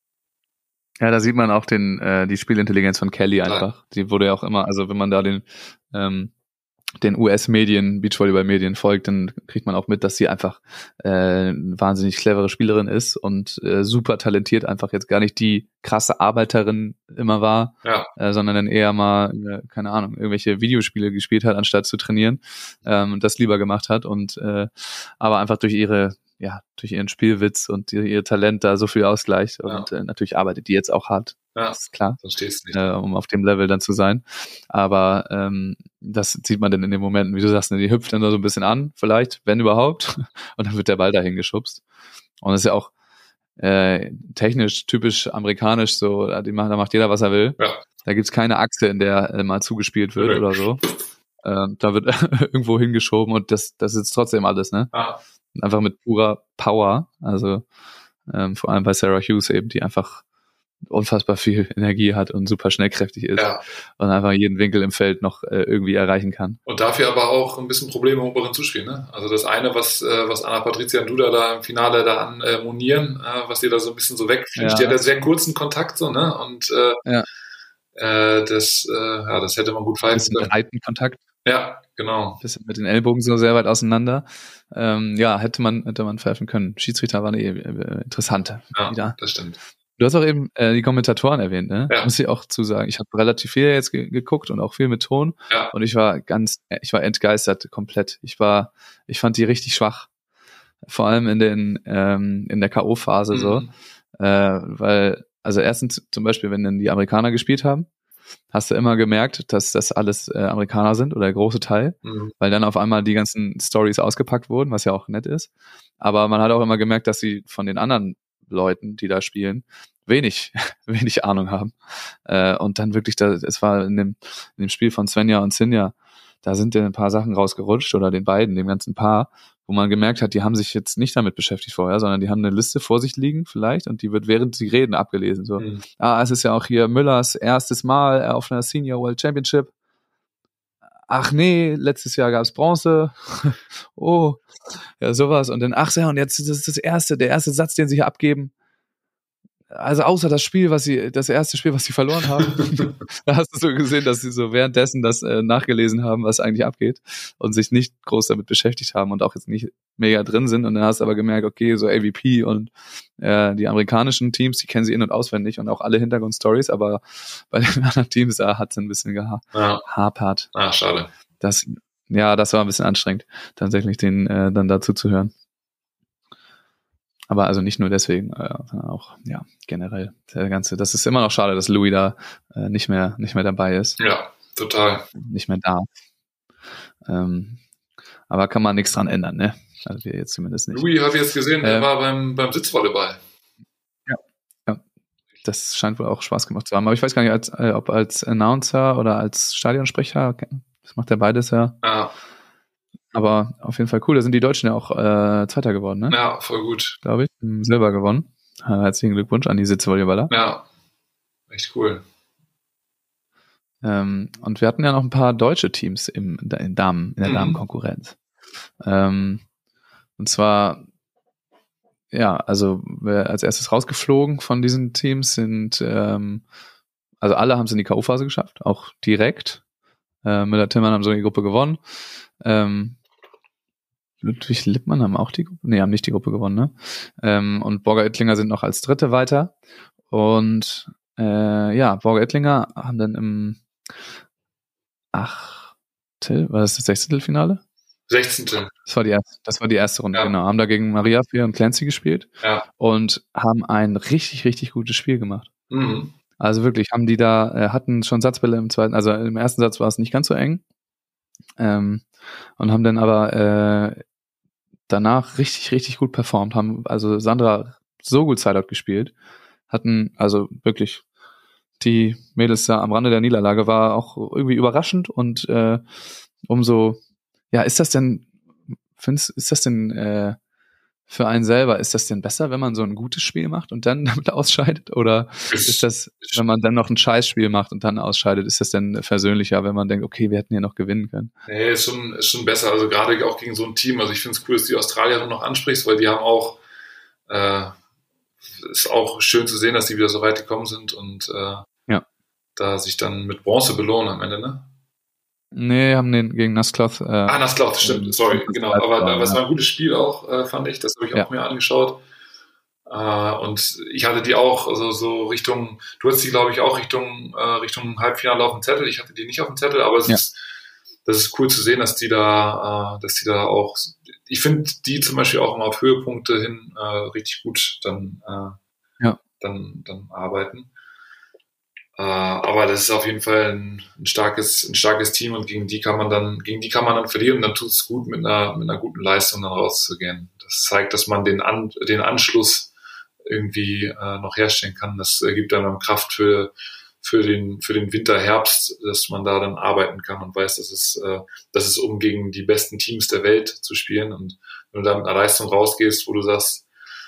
S1: Ja, da sieht man auch den, äh, die Spielintelligenz von Kelly einfach. Nein. Die wurde ja auch immer, also wenn man da den, ähm, den U S-Medien, Beachvolleyball-Medien folgt, dann kriegt man auch mit, dass sie einfach äh, eine wahnsinnig clevere Spielerin ist und äh, super talentiert, einfach jetzt gar nicht die krasse Arbeiterin immer war,
S3: ja.
S1: äh, sondern dann eher mal, äh, keine Ahnung, irgendwelche Videospiele gespielt hat, anstatt zu trainieren ähm, und das lieber gemacht hat und äh, aber einfach durch ihre ja, durch ihren Spielwitz und ihr, ihr Talent da so viel ausgleicht ja. und äh, natürlich arbeitet die jetzt auch hart.
S3: Ja,
S1: das ist klar,
S3: verstehst du nicht.
S1: Äh, um auf dem Level dann zu sein. Aber ähm, das sieht man dann in den Momenten, wie du sagst, ne, die hüpft dann so ein bisschen an, vielleicht, wenn überhaupt, und dann wird der Ball dahin geschubst. Und das ist ja auch äh, technisch, typisch amerikanisch, so, die machen, da macht jeder, was er will.
S3: Ja.
S1: Da gibt's keine Achse, in der äh, mal zugespielt wird okay. oder so. Äh, da wird irgendwo hingeschoben und das, das ist trotzdem alles, ne?
S3: Ah.
S1: Einfach mit purer Power, also ähm, vor allem bei Sarah Hughes eben, die einfach unfassbar viel Energie hat und super schnellkräftig ist
S3: ja.
S1: und einfach jeden Winkel im Feld noch äh, irgendwie erreichen kann.
S3: Und dafür aber auch ein bisschen Probleme im oberen Zuspiel, ne? Also das eine, was äh, was Anna Patricia und Duda da im Finale da an äh, monieren, äh, was ihr da so ein bisschen so wegfliegt, ja. die hat ja sehr kurzen Kontakt so, ne? Und äh,
S1: ja.
S3: äh, das äh, ja, das hätte man gut fallen können.
S1: Breiten Kontakt.
S3: Ja, genau.
S1: Bisschen mit den Ellbogen so sehr weit auseinander. Ähm, ja, hätte man hätte man pfeifen können. Schiedsrichter waren eh äh, interessante.
S3: Ja,
S1: wieder.
S3: Das stimmt.
S1: Du hast auch eben äh, die Kommentatoren erwähnt, ne?
S3: Ja.
S1: Muss ich auch zu sagen. Ich habe relativ viel jetzt ge- geguckt und auch viel mit Ton.
S3: Ja.
S1: Und ich war ganz, ich war entgeistert komplett. Ich war, ich fand die richtig schwach. Vor allem in den ähm, in der K O-Phase mhm. so. Äh, weil, also erstens zum Beispiel, wenn dann die Amerikaner gespielt haben, hast du immer gemerkt, dass das alles äh, Amerikaner sind oder der große Teil,
S3: mhm.
S1: weil dann auf einmal die ganzen Stories ausgepackt wurden, was ja auch nett ist. Aber man hat auch immer gemerkt, dass sie von den anderen Leuten, die da spielen, wenig, wenig Ahnung haben. Äh, und dann wirklich, da, es war in dem, in dem Spiel von Svenja und Sinja, da sind dann ein paar Sachen rausgerutscht oder den beiden, dem ganzen Paar, wo man gemerkt hat, die haben sich jetzt nicht damit beschäftigt vorher, sondern die haben eine Liste vor sich liegen vielleicht und die wird während sie reden abgelesen. So,
S3: mhm.
S1: ah, es ist ja auch hier Müllers erstes Mal auf einer Senior World Championship. Ach nee, letztes Jahr gab's Bronze. Oh, ja, sowas. Und dann, ach ja, und jetzt ist das das erste, der erste Satz, den sie hier abgeben. Also außer das Spiel, was sie, das erste Spiel, was sie verloren haben. Da hast du so gesehen, dass sie so währenddessen das äh, nachgelesen haben, was eigentlich abgeht und sich nicht groß damit beschäftigt haben und auch jetzt nicht mega drin sind. Und dann hast du aber gemerkt, okay, so A V P und äh, die amerikanischen Teams, die kennen sie in- und auswendig und auch alle Hintergrundstories, aber bei den anderen Teams äh, hat es ein bisschen gehapert.
S3: Ja. Ah, schade.
S1: Das, ja, das war ein bisschen anstrengend, tatsächlich den äh, dann dazu zu hören. Aber also nicht nur deswegen, äh, sondern auch ja generell der ganze. Das ist immer noch schade, dass Louis da äh, nicht mehr nicht mehr dabei ist.
S3: Ja, total.
S1: Nicht mehr da. Ähm, aber kann man nichts dran ändern, ne? Also wir jetzt zumindest nicht.
S3: Louis, habe ich jetzt gesehen, der
S1: ähm,
S3: war beim beim Sitzvolleyball.
S1: Ja, ja. Das scheint wohl auch Spaß gemacht zu haben. Aber ich weiß gar nicht, als, äh, ob als Announcer oder als Stadionsprecher. Das macht er beides ja.
S3: Ja.
S1: Aber auf jeden Fall cool. Da sind die Deutschen ja auch äh, Zweiter geworden, ne?
S3: Ja, voll gut.
S1: Glaube ich. Silber gewonnen. Herzlichen Glückwunsch an die Sitzvolleyballer.
S3: Ja, echt cool.
S1: Ähm, und wir hatten ja noch ein paar deutsche Teams im, in, Damen, in der
S3: Mhm.
S1: Damenkonkurrenz. Ähm, und zwar, ja, also wer als erstes rausgeflogen von diesen Teams sind, ähm, also alle haben es in die K O-Phase geschafft, auch direkt. Äh, Müller-Tillmann haben so die Gruppe gewonnen. Ähm, Ludwig Lippmann haben auch die Gruppe, nee, haben nicht die Gruppe gewonnen, ne? Ähm, und Borger Ettlinger sind noch als Dritte weiter. Und äh, ja, Borger Ettlinger haben dann im Achtel, war das das Sechzehntelfinale?
S3: sechzehnte.
S1: Das war die erste, das war die erste Runde,
S3: Ja.
S1: genau. Haben da gegen Maria Fier und Clancy gespielt
S3: Ja.
S1: und haben ein richtig, richtig gutes Spiel gemacht.
S3: Mhm.
S1: Also wirklich, haben die da, äh, hatten schon Satzbälle im zweiten, also im ersten Satz war es nicht ganz so eng. Ähm, und haben dann aber äh, danach richtig, richtig gut performt, haben also Sandra so gut Sideout gespielt, hatten also wirklich die Mädels da am Rande der Niederlage, war auch irgendwie überraschend und äh, umso, ja, ist das denn, findest, ist das denn äh, für einen selber, ist das denn besser, wenn man so ein gutes Spiel macht und dann damit ausscheidet? Oder ist das, wenn man dann noch ein Scheißspiel macht und dann ausscheidet, ist das denn versöhnlicher, wenn man denkt, okay, wir hätten hier noch gewinnen können?
S3: Nee, ist schon, ist schon besser. Also gerade auch gegen so ein Team. Also ich finde es cool, dass die Australierin noch ansprichst, weil die haben auch, äh, ist auch schön zu sehen, dass die wieder so weit gekommen sind und äh,
S1: ja.
S3: da sich dann mit Bronze belohnen am Ende, ne?
S1: Nee, haben den gegen Nasscloth. Äh,
S3: ah, Nasscloth, stimmt,
S1: ähm,
S3: sorry, genau. Aber,
S1: war,
S3: aber es
S1: ja.
S3: war ein gutes Spiel auch, äh, fand ich. Das habe ich auch
S1: Ja.
S3: mir angeschaut. Uh, und ich hatte die auch also so Richtung, du hast die glaube ich auch Richtung uh, Richtung Halbfinale auf dem Zettel. Ich hatte die nicht auf dem Zettel, aber es
S1: Ja.
S3: ist das ist cool zu sehen, dass die da, uh, dass die da auch, ich finde die zum Beispiel auch immer auf Höhepunkte hin uh, richtig gut dann uh,
S1: ja.
S3: dann dann arbeiten. Uh, aber das ist auf jeden Fall ein, ein starkes ein starkes Team und gegen die kann man dann gegen die kann man dann verlieren und dann tut es gut mit einer mit einer guten Leistung dann rauszugehen. Das zeigt, dass man den An, den Anschluss irgendwie äh, noch herstellen kann. Das äh, gibt einem Kraft für für den für den Winter, Herbst, dass man da dann arbeiten kann und weiß, dass es äh, dass es um gegen die besten Teams der Welt zu spielen und wenn du da mit einer Leistung rausgehst, wo du sagst,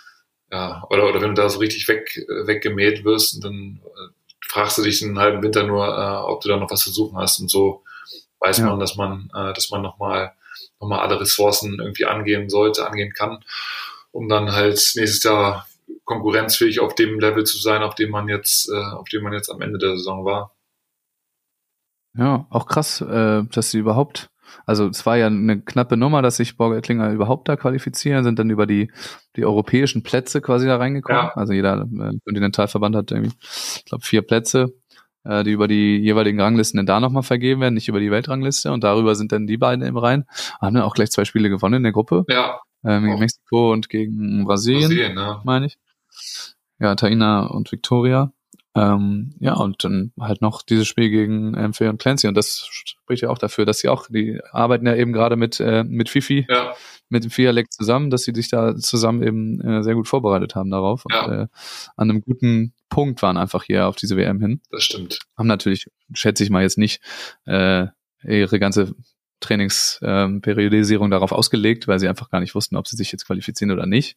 S3: ja, oder oder wenn du da so richtig weg weggemäht wirst, und dann äh, fragst du dich einen halben Winter nur, äh, ob du da noch was zu suchen hast und so weiß
S1: Ja.
S3: man, dass man äh, dass man nochmal noch mal alle Ressourcen irgendwie angehen sollte, angehen kann, um dann halt nächstes Jahr konkurrenzfähig auf dem Level zu sein, auf dem man jetzt, äh, auf dem man jetzt am Ende der Saison war.
S1: Ja, auch krass, äh, dass sie überhaupt, also es war ja eine knappe Nummer, dass sich Borger Ettlinger überhaupt da qualifizieren, sind dann über die die europäischen Plätze quasi da reingekommen.
S3: Ja.
S1: Also jeder äh, Kontinentalverband hat irgendwie, ich glaube, vier Plätze, äh, die über die jeweiligen Ranglisten dann da nochmal vergeben werden, nicht über die Weltrangliste. Und darüber sind dann die beiden im Rein. Haben dann auch gleich zwei Spiele gewonnen in der Gruppe.
S3: Ja.
S1: Ähm, gegen
S3: Auch.
S1: Mexiko und gegen Brasilien,
S3: Brasilien, ne?
S1: meine ich. Ja, Taina und Victoria. Ähm, ja, und dann halt noch dieses Spiel gegen M V und Clancy. Und das spricht ja auch dafür, dass sie auch, die arbeiten ja eben gerade mit äh, mit Fifi,
S3: Ja.
S1: mit dem Fialek zusammen, dass sie sich da zusammen eben äh, sehr gut vorbereitet haben darauf. Und
S3: Ja.
S1: äh, an einem guten Punkt waren einfach hier auf diese W M hin.
S3: Das stimmt.
S1: Haben natürlich, schätze ich mal jetzt nicht, äh, ihre ganze Trainingsperiodisierung ähm, darauf ausgelegt, weil sie einfach gar nicht wussten, ob sie sich jetzt qualifizieren oder nicht.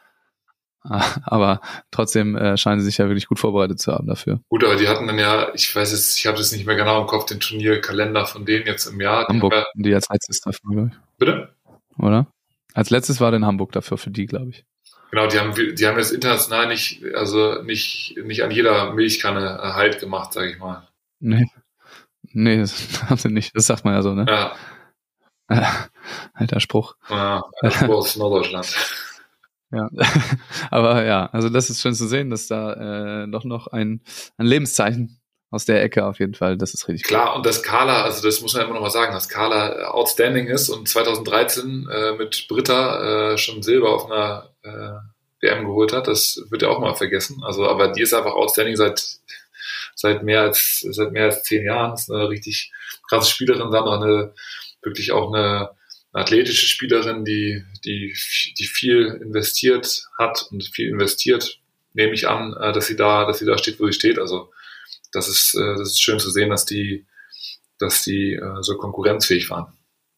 S1: Aber trotzdem äh, scheinen sie sich ja wirklich gut vorbereitet zu haben dafür.
S3: Gut, aber die hatten dann ja, ich weiß jetzt, ich habe das nicht mehr genau im Kopf, den Turnierkalender von denen jetzt im Jahr. Die
S1: Hamburg,
S3: ja,
S1: die als letztes dafür, glaube ich.
S3: bitte?
S1: Oder? Als letztes war dann Hamburg dafür für die, glaube ich.
S3: Genau, die haben, die haben jetzt international nicht, also nicht, nicht an jeder Milchkanne äh, Halt gemacht, sage ich mal.
S1: Nee. Nee, das haben sie nicht. Das sagt man ja so, ne?
S3: Ja.
S1: Äh, alter Spruch.
S3: Ja, das war aus Norddeutschland.
S1: Ja, aber ja, also das ist schön zu sehen, dass da äh, doch noch ein, ein Lebenszeichen aus der Ecke auf jeden Fall, das ist richtig
S3: klar. Cool. Und dass Carla, also das muss man immer noch mal sagen, dass Carla outstanding ist und zwanzig dreizehn äh, mit Britta äh, schon Silber auf einer äh, W M geholt hat, das wird ja auch mal vergessen. Also, aber die ist einfach outstanding seit seit mehr als seit mehr als zehn Jahren. Ist eine richtig krasse Spielerin, Sandra, eine wirklich auch eine eine athletische Spielerin, die, die, die viel investiert hat und viel investiert, nehme ich an, dass sie da, dass sie da steht, wo sie steht. Also, das ist, das ist schön zu sehen, dass die, dass die so konkurrenzfähig waren.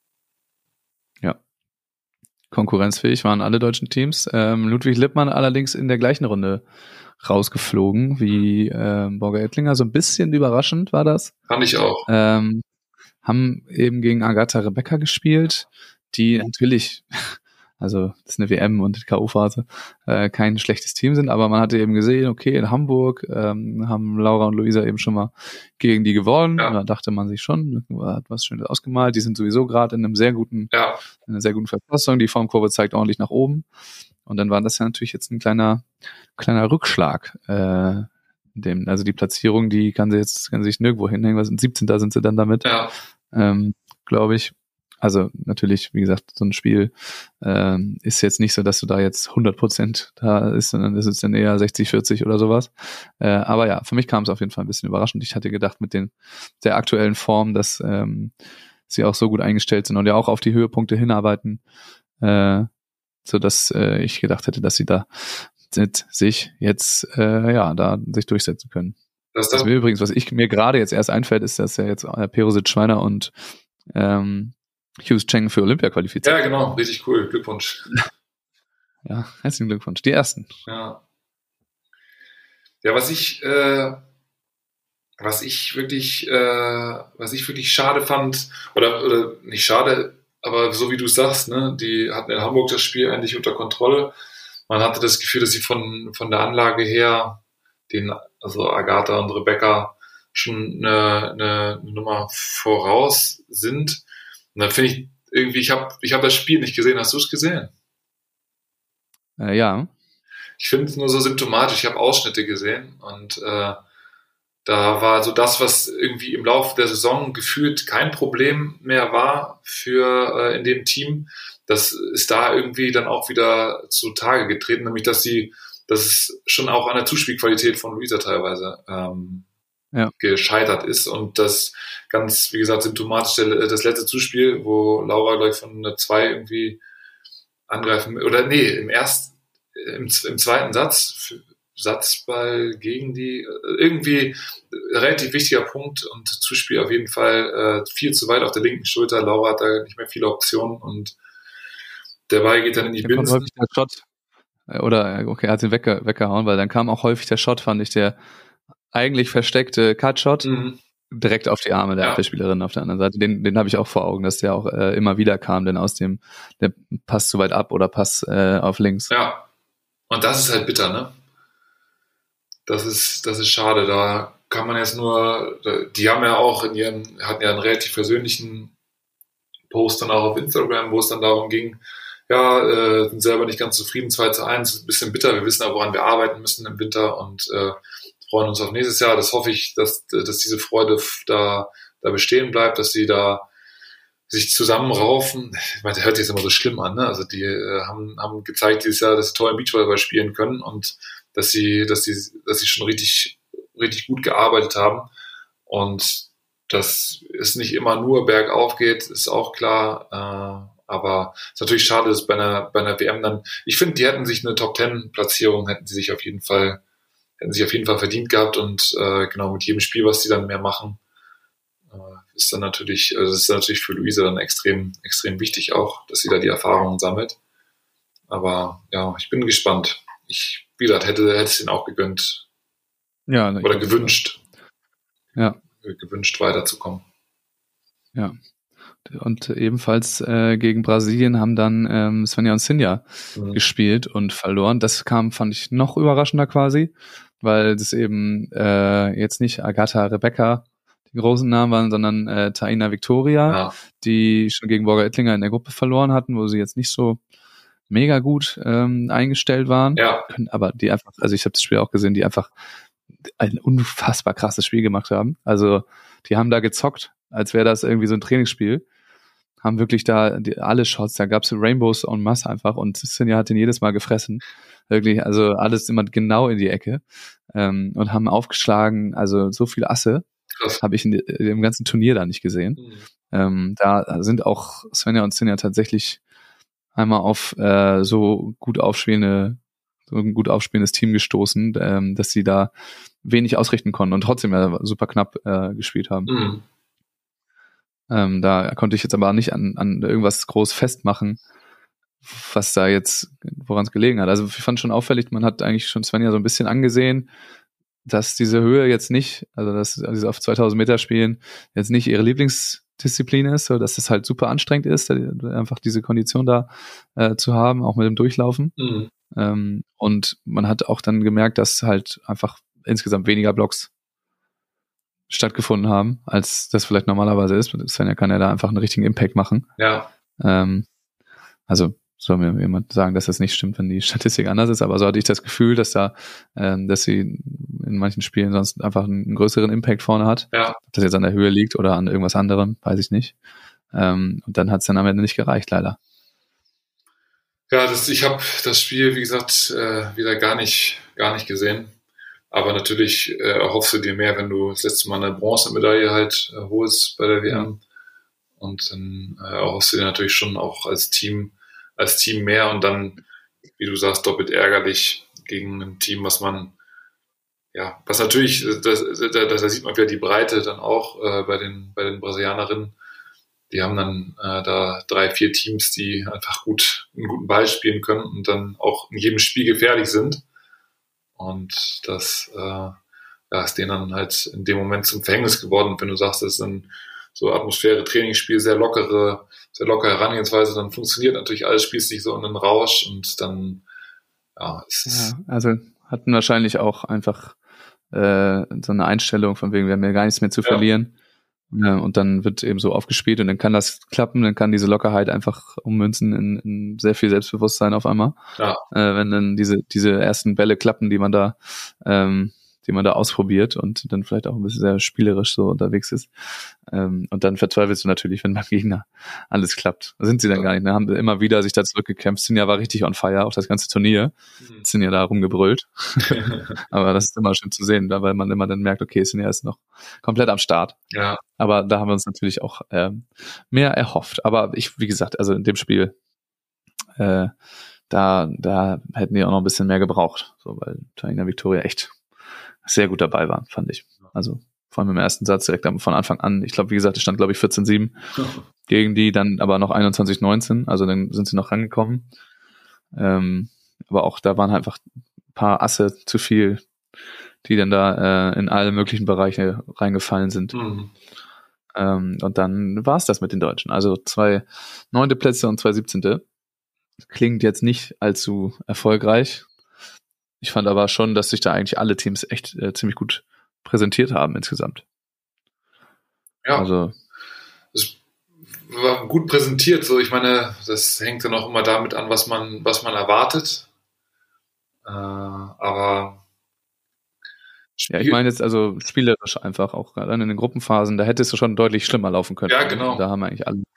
S1: Ja. Konkurrenzfähig waren alle deutschen Teams. Ähm, Ludwig Lippmann allerdings in der gleichen Runde rausgeflogen, wie äh, Borger Ettlinger. So ein bisschen überraschend war das.
S3: Fand ich auch.
S1: Ähm, haben eben gegen Agatha Rebecca gespielt, die natürlich, also das ist eine W M und die K O-Phase, äh, kein schlechtes Team sind, aber man hatte eben gesehen, okay, in Hamburg ähm, haben Laura und Luisa eben schon mal gegen die gewonnen.
S3: Ja.
S1: Da dachte man sich schon, hat was Schönes ausgemalt. Die sind sowieso gerade in einem sehr guten,
S3: Ja.
S1: in einer sehr guten Verfassung. Die Formkurve zeigt ordentlich nach oben. Und dann war das ja natürlich jetzt ein kleiner, kleiner Rückschlag. Äh, in dem, also die Platzierung, die kann sie jetzt, kann sie sich nirgendwo hinhängen. Was, siebzehnter sind sie dann damit,
S3: Ja.
S1: ähm, glaube ich. Also natürlich, wie gesagt, so ein Spiel ähm, ist jetzt nicht so, dass du da jetzt hundert Prozent da ist, sondern das ist dann eher sechzig vierzig oder sowas. Äh, aber ja, für mich kam es auf jeden Fall ein bisschen überraschend. Ich hatte gedacht, mit den der aktuellen Form, dass ähm, sie auch so gut eingestellt sind und ja auch auf die Höhepunkte hinarbeiten, äh, so dass äh, ich gedacht hätte, dass sie da mit sich jetzt äh, ja da sich durchsetzen können.
S3: Das,
S1: Das
S3: das,
S1: mir übrigens, was ich mir gerade jetzt erst einfällt, ist, dass ja jetzt äh, Perusic Schweiner und ähm, Hughes Cheng für Olympia qualifiziert.
S3: ja, genau, richtig cool. Glückwunsch.
S1: Ja, herzlichen Glückwunsch. Die ersten.
S3: Ja. Ja, was ich, äh, was ich wirklich, äh, was ich wirklich schade fand, oder, oder nicht schade, aber so wie du sagst, ne, die hatten in Hamburg das Spiel eigentlich unter Kontrolle. Man hatte das Gefühl, dass sie von, von der Anlage her, den, also Agatha und Rebecca, schon eine, eine Nummer voraus sind. Und dann finde ich irgendwie, ich habe ich hab das Spiel nicht gesehen. Hast du es gesehen?
S1: Äh, ja.
S3: Ich finde es nur so symptomatisch. Ich habe Ausschnitte gesehen und äh, da war so das, was irgendwie im Laufe der Saison gefühlt kein Problem mehr war für äh, in dem Team. Das ist da irgendwie dann auch wieder zutage getreten, nämlich dass sie, dass es schon auch an der Zuspielqualität von Luisa teilweise ähm, ja. gescheitert ist und das ganz, wie gesagt, symptomatisch das letzte Zuspiel, wo Laura gleich von einer zwei irgendwie angreifen, oder nee, im ersten, im, im zweiten Satz, Satzball gegen die, irgendwie relativ wichtiger Punkt und Zuspiel auf jeden Fall äh, viel zu weit auf der linken Schulter. Laura hat da nicht mehr viele Optionen und der Ball geht dann in die
S1: da
S3: Binsen.
S1: Häufig der Shot, oder okay, er hat den wegge- weggehauen, weil dann kam auch häufig der Shot, fand ich, der eigentlich versteckte Cut-Shot mhm. direkt auf die Arme der ja. Abwehrspielerin auf der anderen Seite. Den, den habe ich auch vor Augen, dass der auch äh, immer wieder kam, denn aus dem der Pass zu weit ab oder Pass äh, auf links.
S3: Ja, und das ist halt bitter, ne? Das ist, das ist schade. Da kann man jetzt nur, die haben ja auch in ihren, hatten ja einen relativ persönlichen Post dann auch auf Instagram, wo es dann darum ging, ja, äh, sind selber nicht ganz zufrieden, zwei zu eins, ein bisschen bitter, wir wissen ja, woran wir arbeiten müssen im Winter und äh, freuen uns auf nächstes Jahr. Das hoffe ich, dass, dass diese Freude da, da bestehen bleibt, dass sie da sich zusammenraufen. Ich meine, das hört sich jetzt immer so schlimm an, ne? Also die äh, haben, haben gezeigt dieses Jahr, dass sie toll im Beachvolleyball spielen können und dass sie, dass sie, dass sie schon richtig, richtig gut gearbeitet haben. Und dass es nicht immer nur bergauf geht, ist auch klar. Äh, aber es ist natürlich schade, dass bei einer, bei einer W M dann, ich finde, die hätten sich eine Top-Ten-Platzierung, hätten sie sich auf jeden Fall, hätten sich auf jeden Fall verdient gehabt und äh, genau mit jedem Spiel, was sie dann mehr machen, äh, ist dann natürlich, also das ist natürlich für Luisa dann extrem, extrem wichtig auch, dass sie da die Erfahrungen sammelt. Aber ja, ich bin gespannt. Ich, wie gesagt, hätte, hätte es ihnen auch gegönnt.
S1: Ja,
S3: oder gewünscht.
S1: Ja.
S3: Gewünscht, weiterzukommen.
S1: Ja. Und ebenfalls äh, gegen Brasilien haben dann ähm, Svenja und Sinja mhm. gespielt und verloren. Das kam, fand ich, noch überraschender quasi, weil das eben äh, jetzt nicht Agatha, Rebecca die großen Namen waren, sondern äh, Taina Victoria, ja. die schon gegen Borger Ettlinger in der Gruppe verloren hatten, wo sie jetzt nicht so mega gut ähm, eingestellt waren.
S3: Ja.
S1: Aber die einfach, also ich habe das Spiel auch gesehen, die einfach ein unfassbar krasses Spiel gemacht haben. Also die haben da gezockt, als wäre das irgendwie so ein Trainingsspiel. Haben wirklich da die, alle Shots, da gab's Rainbows en masse einfach und Sinja hat den jedes Mal gefressen. Wirklich, also alles immer genau in die Ecke. Ähm, und haben aufgeschlagen, also so viele Asse habe ich in, in dem ganzen Turnier da nicht gesehen. Mhm. Ähm, da sind auch Svenja und Sinja tatsächlich einmal auf äh, so gut aufspielende, so ein gut aufspielendes Team gestoßen, ähm, dass sie da wenig ausrichten konnten und trotzdem ja super knapp äh, gespielt haben.
S3: Mhm.
S1: Ähm, da konnte ich jetzt aber nicht an, an irgendwas groß festmachen, was da jetzt, woran es gelegen hat. Also ich fand schon auffällig, man hat eigentlich schon Svenja so ein bisschen angesehen, dass diese Höhe jetzt nicht, also dass diese auf zweitausend Meter spielen jetzt nicht ihre Lieblingsdisziplin ist, so dass es halt super anstrengend ist, einfach diese Kondition da äh, zu haben, auch mit dem Durchlaufen. Mhm. Ähm, und man hat auch dann gemerkt, dass halt einfach insgesamt weniger Blocks stattgefunden haben, als das vielleicht normalerweise ist. Svenja kann ja da einfach einen richtigen Impact machen.
S3: Ja.
S1: Ähm, also soll mir jemand sagen, dass das nicht stimmt, wenn die Statistik anders ist, aber so hatte ich das Gefühl, dass da, ähm, dass sie in manchen Spielen sonst einfach einen größeren Impact vorne hat.
S3: Ja.
S1: Ob das jetzt an der Höhe liegt oder an irgendwas anderem, weiß ich nicht. Ähm, und dann hat es dann am Ende nicht gereicht, leider.
S3: Ja, das, ich habe das Spiel, wie gesagt, äh, wieder gar nicht, gar nicht gesehen. Aber natürlich äh, erhoffst du dir mehr, wenn du das letzte Mal eine Bronzemedaille halt äh, holst bei der W M. Ja. Und dann äh, erhoffst du dir natürlich schon auch als Team, als Team mehr und dann, wie du sagst, doppelt ärgerlich gegen ein Team, was man, ja, was natürlich, da, da, da sieht man wieder die Breite dann auch äh, bei den, bei den Brasilianerinnen. Die haben dann äh, da drei, vier Teams, die einfach gut, einen guten Ball spielen können und dann auch in jedem Spiel gefährlich sind. Und das äh, ja, ist denen dann halt in dem Moment zum Verhängnis geworden. Wenn du sagst, das ist ein so Atmosphäre, Trainingsspiel, sehr lockere, sehr lockere Herangehensweise, dann funktioniert natürlich alles, spielst dich so in den Rausch und dann, ja, ist es.
S1: Ja, also hatten wahrscheinlich auch einfach äh, so eine Einstellung von wegen, wir haben ja gar nichts mehr zu ja. verlieren. Ja, und dann wird eben so aufgespielt und dann kann das klappen, dann kann diese Lockerheit einfach ummünzen in, in sehr viel Selbstbewusstsein auf einmal. Ja. Äh, wenn dann diese, diese ersten Bälle klappen, die man da, ähm, die man da ausprobiert und dann vielleicht auch ein bisschen sehr spielerisch so unterwegs ist. Ähm, und dann verzweifelst du natürlich, wenn beim Gegner alles klappt. Da sind sie dann gar nicht. Ne? Haben immer wieder sich da zurückgekämpft. Sinja war richtig on fire, auch das ganze Turnier. Mhm. Sinja da rumgebrüllt. Aber das ist immer schön zu sehen, weil man immer dann merkt, okay, Sinja ist noch komplett am Start.
S3: Ja.
S1: Aber da haben wir uns natürlich auch ähm, mehr erhofft. Aber ich, wie gesagt, also in dem Spiel, äh, da, da hätten die auch noch ein bisschen mehr gebraucht. So, weil Taina Victoria echt sehr gut dabei war, fand ich. Also vor allem im ersten Satz direkt von Anfang an. Ich glaube, wie gesagt, es stand, glaube ich, vierzehn sieben gegen die, dann aber noch einundzwanzig neunzehn. Also dann sind sie noch rangekommen. Ähm, aber auch da waren halt einfach ein paar Asse zu viel, die dann da äh, in alle möglichen Bereiche reingefallen sind. Mhm. Ähm, und dann war es das mit den Deutschen. Also zwei neunte Plätze und zwei siebzehnte. Klingt jetzt nicht allzu erfolgreich. Ich fand aber schon, dass sich da eigentlich alle Teams echt äh, ziemlich gut präsentiert haben insgesamt.
S3: Ja, also es war gut präsentiert. So, ich meine, das hängt dann auch immer damit an, was man, was man erwartet. Äh, aber
S1: ja, ich meine jetzt also spielerisch einfach auch gerade in den Gruppenphasen, da hättest du schon deutlich schlimmer laufen können.
S3: Ja, genau.
S1: Da haben eigentlich alle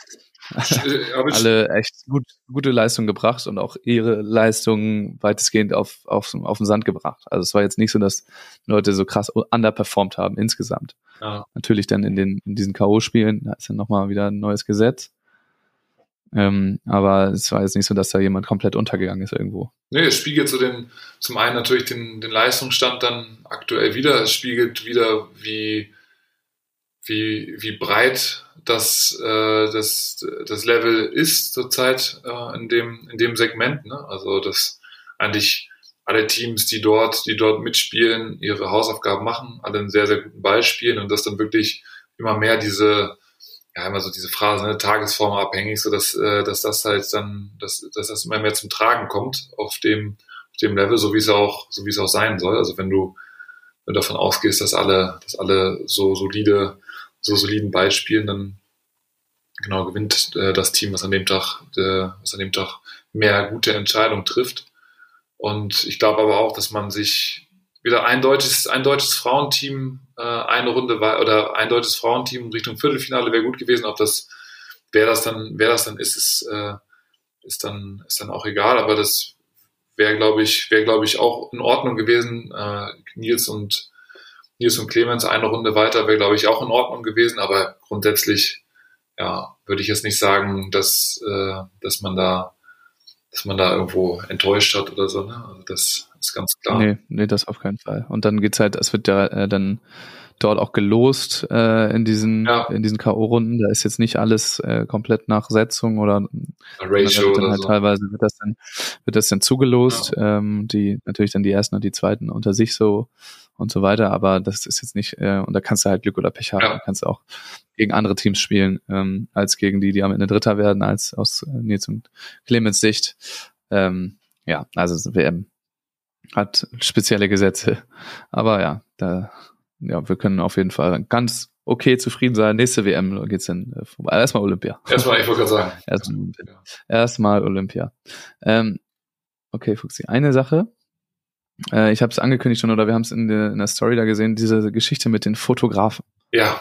S1: alle echt gut, gute Leistung gebracht und auch ihre Leistung weitestgehend auf, auf, auf den Sand gebracht. Also es war jetzt nicht so, dass Leute so krass underperformt haben insgesamt. Ja. Natürlich dann in den in diesen K O-Spielen, da ist dann nochmal wieder ein neues Gesetz. Ähm, aber es war jetzt nicht so, dass da jemand komplett untergegangen ist irgendwo.
S3: Nee, es spiegelt so den, zum einen natürlich den, den Leistungsstand dann aktuell wieder. Es spiegelt wieder, wie, wie, wie breit das, äh, das, das Level ist zurzeit äh, in dem, in dem Segment, ne? Also, dass eigentlich alle Teams, die dort, die dort mitspielen, ihre Hausaufgaben machen, alle einen sehr, sehr guten Ball spielen und dass dann wirklich immer mehr diese, ja, immer so diese Phrase, ne, tagesformabhängig, so dass, äh, dass das halt dann, dass, dass das immer mehr zum Tragen kommt auf dem, auf dem Level, so wie es auch, so wie es auch sein soll. Also wenn du, wenn du davon ausgehst, dass alle, dass alle so solide, so soliden Ball spielen, dann genau gewinnt äh, das Team, was an dem Tag, äh, was an dem Tag mehr gute Entscheidungen trifft. Und ich glaube aber auch, dass man sich wieder ein deutsches, ein deutsches Frauenteam äh, eine Runde war, oder ein deutsches Frauenteam Richtung Viertelfinale wäre gut gewesen. Ob das, wer das dann, wer das dann ist, ist, äh, ist dann, ist dann auch egal. Aber das wäre, glaube ich, wäre, glaube ich, auch in Ordnung gewesen. Äh, Nils und Nils und Clemens eine Runde weiter wäre, glaube ich, auch in Ordnung gewesen. Aber grundsätzlich, ja, würde ich jetzt nicht sagen, dass, äh, dass man da, dass man da irgendwo enttäuscht hat oder so. Ne? Also das ist ganz klar.
S1: Nee, nee, das auf keinen Fall. Und dann geht's halt, es wird ja äh, dann dort auch gelost äh, in diesen
S3: Ja.
S1: in diesen K O-Runden. Da ist jetzt nicht alles äh, komplett nach Setzung oder
S3: Ratio
S1: wird dann
S3: oder
S1: halt
S3: so.
S1: teilweise wird das dann wird das dann zugelost. Ja. Ähm, die natürlich dann die ersten und die zweiten unter sich so und so weiter. Aber das ist jetzt nicht äh, und da kannst du halt Glück oder Pech haben.
S3: Ja.
S1: Da kannst du auch gegen andere Teams spielen ähm, als gegen die, die am Ende Dritter werden, als aus äh, Nils und Clemens Sicht. Ähm, ja, also W M hat spezielle Gesetze. Aber ja, da, ja, wir können auf jeden Fall ganz okay zufrieden sein. Nächste W M geht's dann äh, vorbei. Erstmal Olympia.
S3: Erstmal, ich wollte gerade sagen.
S1: Erstmal Olympia. Ja. Erstmal Olympia. Ähm, okay, Fuchsi, eine Sache. Äh, ich habe es angekündigt schon, oder wir haben es in, in der Story da gesehen, diese Geschichte mit den Fotografen.
S3: Ja.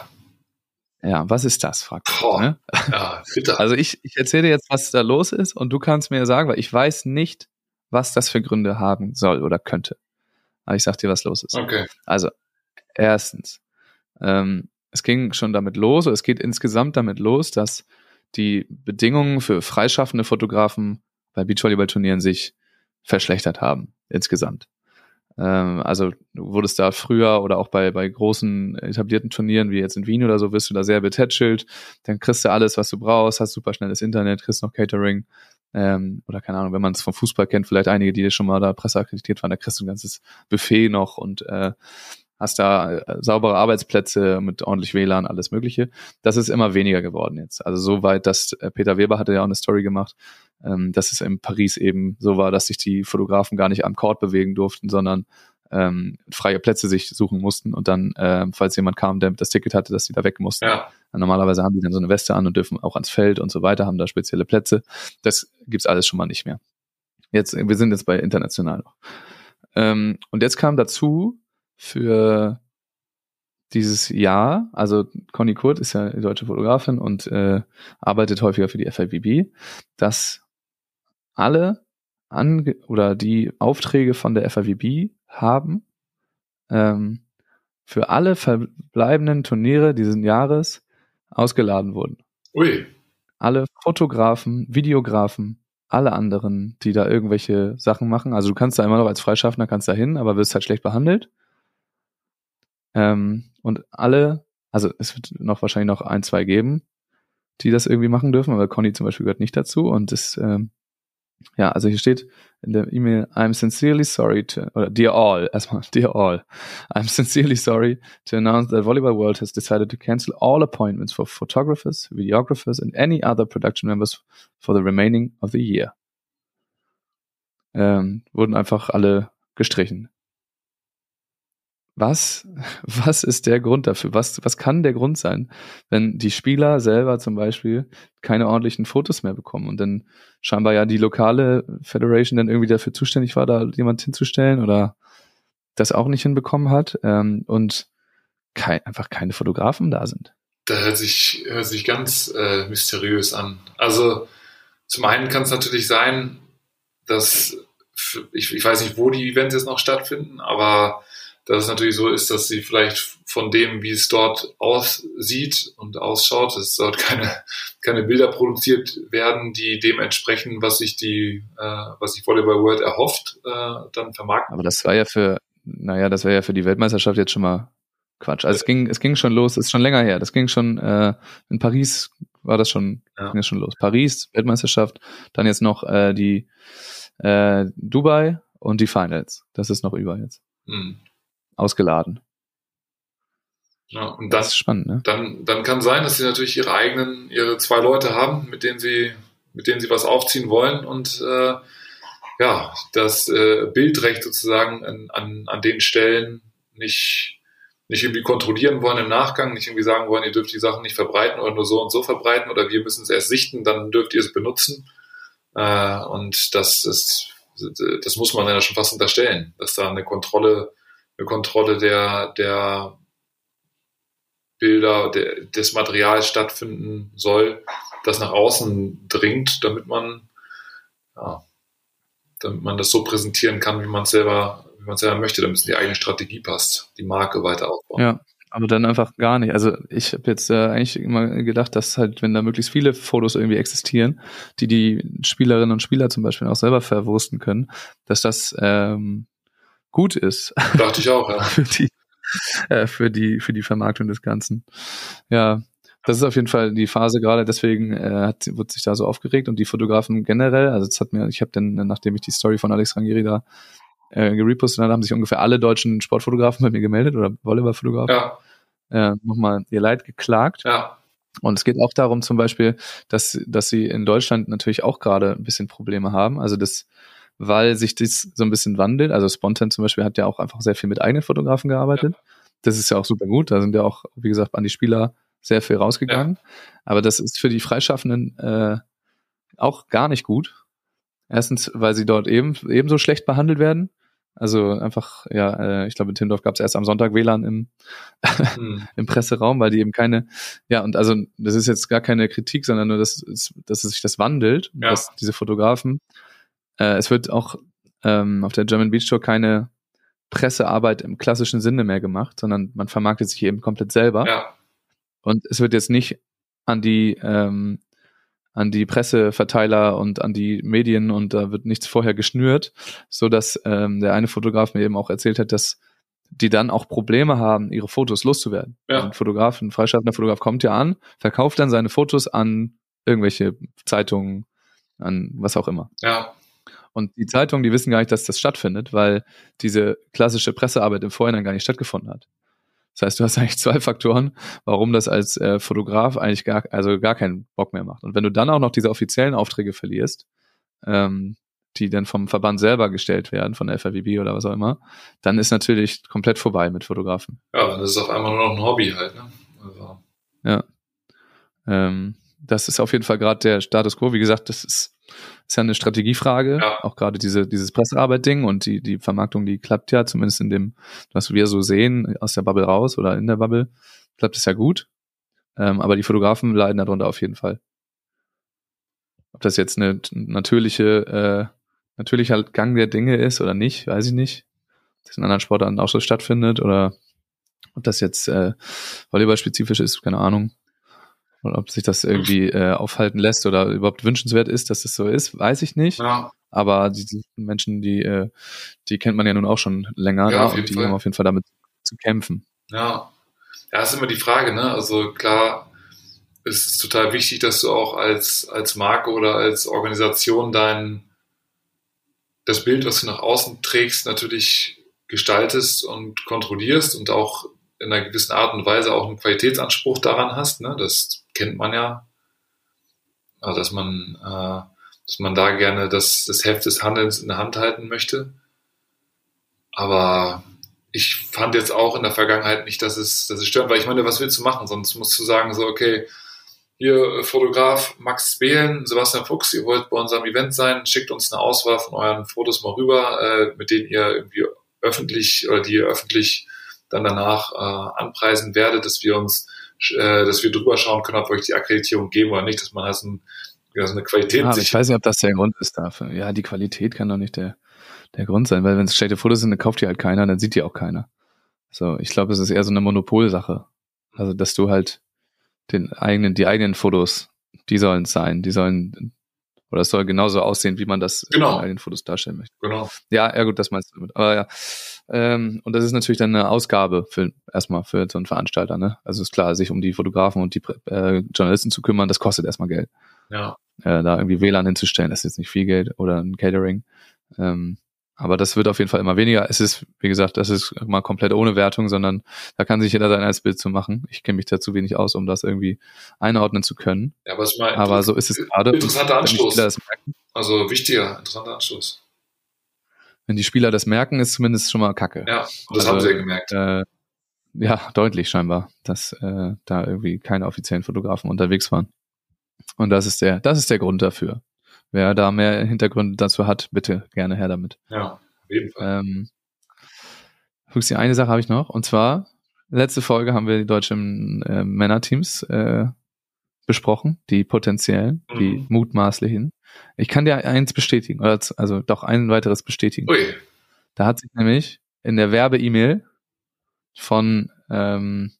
S1: Ja, was ist das, fragt
S3: oh,
S1: ne?
S3: Ja, bitte.
S1: Also ich, ich erzähle dir jetzt, was da los ist und du kannst mir sagen, weil ich weiß nicht, was das für Gründe haben soll oder könnte. Aber ich sag dir, was los ist.
S3: Okay.
S1: Also, erstens, ähm, es ging schon damit los, oder es geht insgesamt damit los, dass die Bedingungen für freischaffende Fotografen bei Beachvolleyball-Turnieren sich verschlechtert haben, insgesamt. Ähm, also du wurdest da früher oder auch bei, bei großen etablierten Turnieren, wie jetzt in Wien oder so, wirst du da sehr betätschelt, dann kriegst du alles, was du brauchst, hast super schnelles Internet, kriegst noch Catering, ähm, oder keine Ahnung, wenn man es vom Fußball kennt, vielleicht einige, die schon mal da presseakkreditiert waren, da kriegst du ein ganzes Buffet noch und äh, hast da äh, saubere Arbeitsplätze mit ordentlich W L A N, alles Mögliche. Das ist immer weniger geworden jetzt. Also so weit, dass äh, Peter Weber hatte ja auch eine Story gemacht, ähm, dass es in Paris eben so war, dass sich die Fotografen gar nicht am Court bewegen durften, sondern ähm, freie Plätze sich suchen mussten und dann, äh, falls jemand kam, der das Ticket hatte, dass die da weg mussten.
S3: Ja.
S1: Normalerweise haben die dann so eine Weste an und dürfen auch ans Feld und so weiter, haben da spezielle Plätze. Das gibt's alles schon mal nicht mehr. Jetzt, wir sind jetzt bei international noch. Ähm, und jetzt kam dazu für dieses Jahr, also Conny Kurt ist ja die deutsche Fotografin und äh, arbeitet häufiger für die F I V B, dass alle ange- oder die Aufträge von der F I V B haben, ähm, für alle verbleibenden Turniere dieses Jahres ausgeladen wurden.
S3: Ui.
S1: Alle Fotografen, Videografen, alle anderen, die da irgendwelche Sachen machen. Also du kannst da immer noch als Freischaffender kannst da hin, aber wirst halt schlecht behandelt. Ähm, und alle, also es wird noch wahrscheinlich noch ein, zwei geben, die das irgendwie machen dürfen, aber Conny zum Beispiel gehört nicht dazu. Und das, ähm, ja, also hier steht in der E-Mail, I'm sincerely sorry to, oder dear all, erstmal, dear all, I'm sincerely sorry to announce that Volleyball World has decided to cancel all appointments for photographers, videographers and any other production members for the remaining of the year. Ähm, wurden einfach alle gestrichen. Was, was ist der Grund dafür? Was, was kann der Grund sein, wenn die Spieler selber zum Beispiel keine ordentlichen Fotos mehr bekommen und dann scheinbar ja die lokale Federation dann irgendwie dafür zuständig war, da jemand hinzustellen oder das auch nicht hinbekommen hat ähm, und kein, einfach keine Fotografen da sind?
S3: Da hört sich, hört sich ganz äh, mysteriös an. Also zum einen kann es natürlich sein, dass, ich, ich weiß nicht, wo die Events jetzt noch stattfinden, aber dass es natürlich so ist, dass sie vielleicht von dem, wie es dort aussieht und ausschaut, dass dort keine, keine Bilder produziert werden, die dem entsprechen, was sich die, äh, was sich Volleyball World erhofft, äh, dann vermarkten.
S1: Aber das war ja für, naja, das wäre ja für die Weltmeisterschaft jetzt schon mal Quatsch. Also es ging, es ging schon los, ist schon länger her. Das ging schon, äh, in Paris war das schon,
S3: ja.
S1: ging das schon los. Paris, Weltmeisterschaft, dann jetzt noch äh, die äh, Dubai und die Finals. Das ist noch über jetzt.
S3: Hm.
S1: Ausgeladen.
S3: Ja, und dann,
S1: das ist spannend, ne?
S3: Dann, dann kann sein, dass sie natürlich ihre eigenen, ihre zwei Leute haben, mit denen sie, mit denen sie was aufziehen wollen und äh, ja, das äh, Bildrecht sozusagen an, an, an den Stellen nicht, nicht irgendwie kontrollieren wollen im Nachgang, nicht irgendwie sagen wollen, ihr dürft die Sachen nicht verbreiten oder nur so und so verbreiten oder wir müssen es erst sichten, dann dürft ihr es benutzen. Äh, und das ist, das muss man ja schon fast unterstellen, dass da eine Kontrolle eine Kontrolle der, der Bilder, der, des Materials stattfinden soll, das nach außen dringt, damit man, ja, damit man das so präsentieren kann, wie man es selber, wie man es selber möchte, damit es in die eigene Strategie passt, die Marke weiter aufbauen.
S1: Ja, aber dann einfach gar nicht. Also ich habe jetzt äh, eigentlich immer gedacht, dass halt, wenn da möglichst viele Fotos irgendwie existieren, die die Spielerinnen und Spieler zum Beispiel auch selber verwursten können, dass das ähm, gut ist.
S3: Dachte ich auch, ja.
S1: Für die, äh, für die für die Vermarktung des Ganzen. Ja, das ist auf jeden Fall die Phase gerade, deswegen äh, hat, wird sich da so aufgeregt und die Fotografen generell, also das hat mir, ich habe dann, nachdem ich die Story von Alex Rangieri da äh, gerepostet habe, haben sich ungefähr alle deutschen Sportfotografen bei mir gemeldet oder Volleyballfotografen, ja. äh, nochmal ihr Leid geklagt.
S3: Ja.
S1: Und es geht auch darum zum Beispiel, dass, dass sie in Deutschland natürlich auch gerade ein bisschen Probleme haben, also das, weil sich das so ein bisschen wandelt, also Spontan zum Beispiel hat ja auch einfach sehr viel mit eigenen Fotografen gearbeitet, ja. Das ist ja auch super gut, da sind ja auch, wie gesagt, an die Spieler sehr viel rausgegangen. Ja. Aber das ist für die Freischaffenden äh, auch gar nicht gut. Erstens, weil sie dort eben ebenso schlecht behandelt werden. Also einfach, ja, äh, ich glaube in Timmendorf gab es erst am Sonntag W L A N im, hm. im Presseraum, weil die eben keine, ja, und also das ist jetzt gar keine Kritik, sondern nur, dass, dass sich das wandelt, ja. Dass diese Fotografen, äh, es wird auch ähm, auf der German Beach Tour keine Pressearbeit im klassischen Sinne mehr gemacht, sondern man vermarktet sich eben komplett selber.
S3: Ja.
S1: Und es wird jetzt nicht an die ähm, an die Presseverteiler und an die Medien und da wird nichts vorher geschnürt, so dass ähm, der eine Fotograf mir eben auch erzählt hat, dass die dann auch Probleme haben, ihre Fotos loszuwerden.
S3: Ja.
S1: Ein Fotograf, ein freischaffender Fotograf kommt ja an, verkauft dann seine Fotos an irgendwelche Zeitungen, an was auch immer.
S3: Ja.
S1: Und die Zeitungen, die wissen gar nicht, dass das stattfindet, weil diese klassische Pressearbeit im Vorhinein gar nicht stattgefunden hat. Das heißt, du hast eigentlich zwei Faktoren, warum das als äh, Fotograf eigentlich gar, also gar keinen Bock mehr macht. Und wenn du dann auch noch diese offiziellen Aufträge verlierst, ähm, die dann vom Verband selber gestellt werden, von der F I V B oder was auch immer, dann ist natürlich komplett vorbei mit Fotografen.
S3: Ja, dann ist es auf einmal nur noch ein Hobby halt, ne? Also.
S1: Ja. Ähm, das ist auf jeden Fall gerade der Status quo. Wie gesagt, das ist, ist ja eine Strategiefrage, ja. Auch gerade diese, dieses Pressearbeit-Ding und die, die Vermarktung, die klappt ja, zumindest in dem, was wir so sehen, aus der Bubble raus oder in der Bubble, klappt es ja gut. Ähm, aber die Fotografen leiden darunter auf jeden Fall. Ob das jetzt eine natürliche, äh, natürlicher Gang der Dinge ist oder nicht, weiß ich nicht. Ob das in anderen Sportarten auch so stattfindet oder ob das jetzt äh, volleyballspezifisch ist, keine Ahnung. Oder ob sich das irgendwie äh, aufhalten lässt oder überhaupt wünschenswert ist, dass das so ist, weiß ich nicht.
S3: Ja.
S1: Aber diese Menschen, die äh, die kennt man ja nun auch schon länger,
S3: ja,
S1: da,
S3: auf jeden
S1: und die
S3: Fall.
S1: haben auf jeden Fall damit zu kämpfen.
S3: Ja, ja, ist immer die Frage, ne? Also klar, es ist total wichtig, dass du auch als als Marke oder als Organisation dein das Bild, was du nach außen trägst, natürlich gestaltest und kontrollierst und auch in einer gewissen Art und Weise auch einen Qualitätsanspruch daran hast, ne? Das kennt man ja, also dass man, äh, dass man da gerne das, das Heft des Handelns in der Hand halten möchte. Aber ich fand jetzt auch in der Vergangenheit nicht, dass es, dass es stört, weil ich meine, was willst du machen? Sonst musst du sagen so, okay, hier Fotograf Max Behlen, Sebastian Fuchs, ihr wollt bei unserem Event sein, schickt uns eine Auswahl von euren Fotos mal rüber, äh, mit denen ihr irgendwie öffentlich oder die ihr öffentlich dann danach äh, anpreisen werdet, dass wir uns, äh, dass wir drüber schauen können, ob wir euch die Akkreditierung geben oder nicht, dass man halt so, ein, ja, so eine Qualität
S1: ja,
S3: sich...
S1: Ich weiß nicht, ob das der Grund ist dafür. Ja, die Qualität kann doch nicht der, der Grund sein, weil wenn es schlechte Fotos sind, dann kauft die halt keiner, dann sieht die auch keiner. So, ich glaube, es ist eher so eine Monopolsache. Also, dass du halt den eigenen, die eigenen Fotos, die sollen es sein, die sollen, oder es soll genauso aussehen, wie man das
S3: genau.
S1: in den eigenen Fotos darstellen möchte.
S3: Genau.
S1: Ja, ja gut, das meinst du damit. Aber ja, ähm, und das ist natürlich dann eine Ausgabe für erstmal für so einen Veranstalter, ne? Also ist klar, sich um die Fotografen und die äh, Journalisten zu kümmern, das kostet erstmal Geld.
S3: Ja.
S1: Äh, da irgendwie W L A N hinzustellen, das ist jetzt nicht viel Geld oder ein Catering. Ähm, aber das wird auf jeden Fall immer weniger. Es ist, wie gesagt, das ist mal komplett ohne Wertung, sondern da kann sich jeder sein eigenes Bild zu machen. Ich kenne mich da zu wenig aus, um das irgendwie einordnen zu können.
S3: Ja, aber, ist mal
S1: aber so ist es gerade.
S3: Interessanter Anstoß.
S1: Das merken,
S3: also wichtiger, interessanter Anstoß.
S1: Wenn die Spieler das merken, ist zumindest schon mal Kacke.
S3: Ja, und das
S1: also,
S3: haben sie ja gemerkt.
S1: Äh, ja, deutlich scheinbar, dass äh, da irgendwie keine offiziellen Fotografen unterwegs waren. Und das ist der, das ist der Grund dafür. Wer da mehr Hintergründe dazu hat, bitte gerne her damit.
S3: Ja, auf jeden Fall.
S1: Ähm, Fuchsi, eine Sache habe ich noch, und zwar, letzte Folge haben wir die deutschen äh, Männerteams äh, besprochen, die potenziellen, mhm. die mutmaßlichen. Ich kann dir eins bestätigen, oder also doch ein weiteres bestätigen.
S3: Ui.
S1: Da hat sich nämlich in der Werbe-E-Mail von ähm,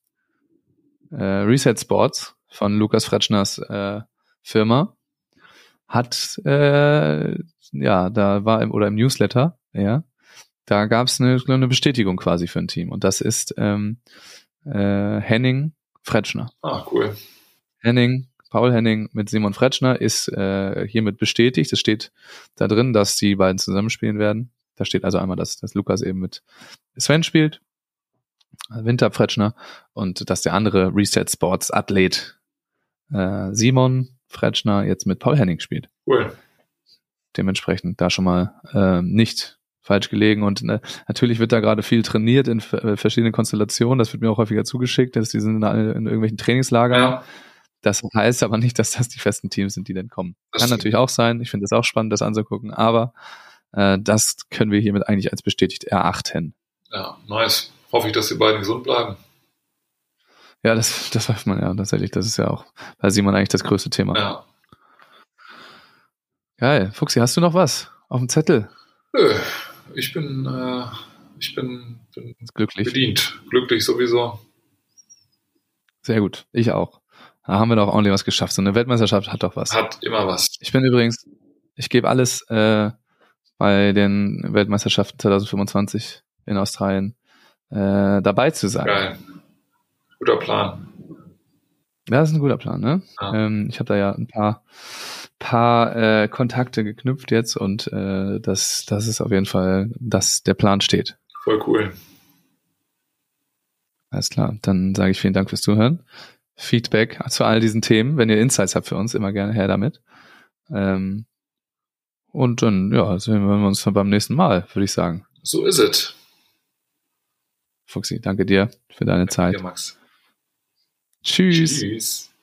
S1: äh, Reset Sports, von Lukas Fretschners äh, Firma, hat, äh, ja, da war im, oder im Newsletter, ja, da gab es eine, eine Bestätigung quasi für ein Team. Und das ist ähm, äh, Henning Fretschner.
S3: Ah, cool.
S1: Henning, Paul Henning mit Simon Fretschner ist äh, hiermit bestätigt. Es steht da drin, dass die beiden zusammenspielen werden. Da steht also einmal, dass, dass Lukas eben mit Sven spielt, Winter Fretschner, und dass der andere Reset Sports Athlet äh, Simon Fretschner jetzt mit Paul Henning spielt.
S3: Cool.
S1: Dementsprechend da schon mal äh, nicht falsch gelegen. Und äh, natürlich wird da gerade viel trainiert in äh, verschiedenen Konstellationen. Das wird mir auch häufiger zugeschickt, dass die sind in, in irgendwelchen Trainingslagern.
S3: Ja.
S1: Das heißt aber nicht, dass das die festen Teams sind, die dann kommen.
S3: Das
S1: Kann
S3: stimmt.
S1: natürlich auch sein. Ich finde es auch spannend, das anzugucken. Aber äh, das können wir hiermit eigentlich als bestätigt erachten.
S3: Ja, nice. Hoffe ich, dass die beiden gesund bleiben.
S1: Ja, das, das weiß man ja tatsächlich. Das ist ja auch bei Simon eigentlich das größte Thema.
S3: Ja.
S1: Geil. Fuchsi, hast du noch was auf dem Zettel?
S3: Nö, ich bin, äh, ich bin, bin
S1: Glücklich.
S3: bedient. Glücklich sowieso.
S1: Sehr gut. Ich auch. Da haben wir doch ordentlich was geschafft. So eine Weltmeisterschaft hat doch was.
S3: Hat immer was.
S1: Ich bin übrigens, ich gebe alles äh, bei den Weltmeisterschaften zwanzig fünfundzwanzig in Australien äh, dabei zu sein.
S3: Geil. Guter Plan.
S1: Ja, das ist ein guter Plan, ne?
S3: Ja.
S1: Ähm, ich habe da ja ein paar, paar äh, Kontakte geknüpft jetzt und äh, das, das ist auf jeden Fall, dass der Plan steht.
S3: Voll cool.
S1: Alles klar. Dann sage ich vielen Dank fürs Zuhören. Feedback zu all diesen Themen. Wenn ihr Insights habt für uns, immer gerne her damit. Ähm, und dann, ja, sehen wir uns dann beim nächsten Mal, würde ich sagen.
S3: So ist es.
S1: Fuchsi, danke dir für deine
S3: Danke
S1: Zeit.
S3: dir, Max.
S1: Tschüss.
S3: Tschüss.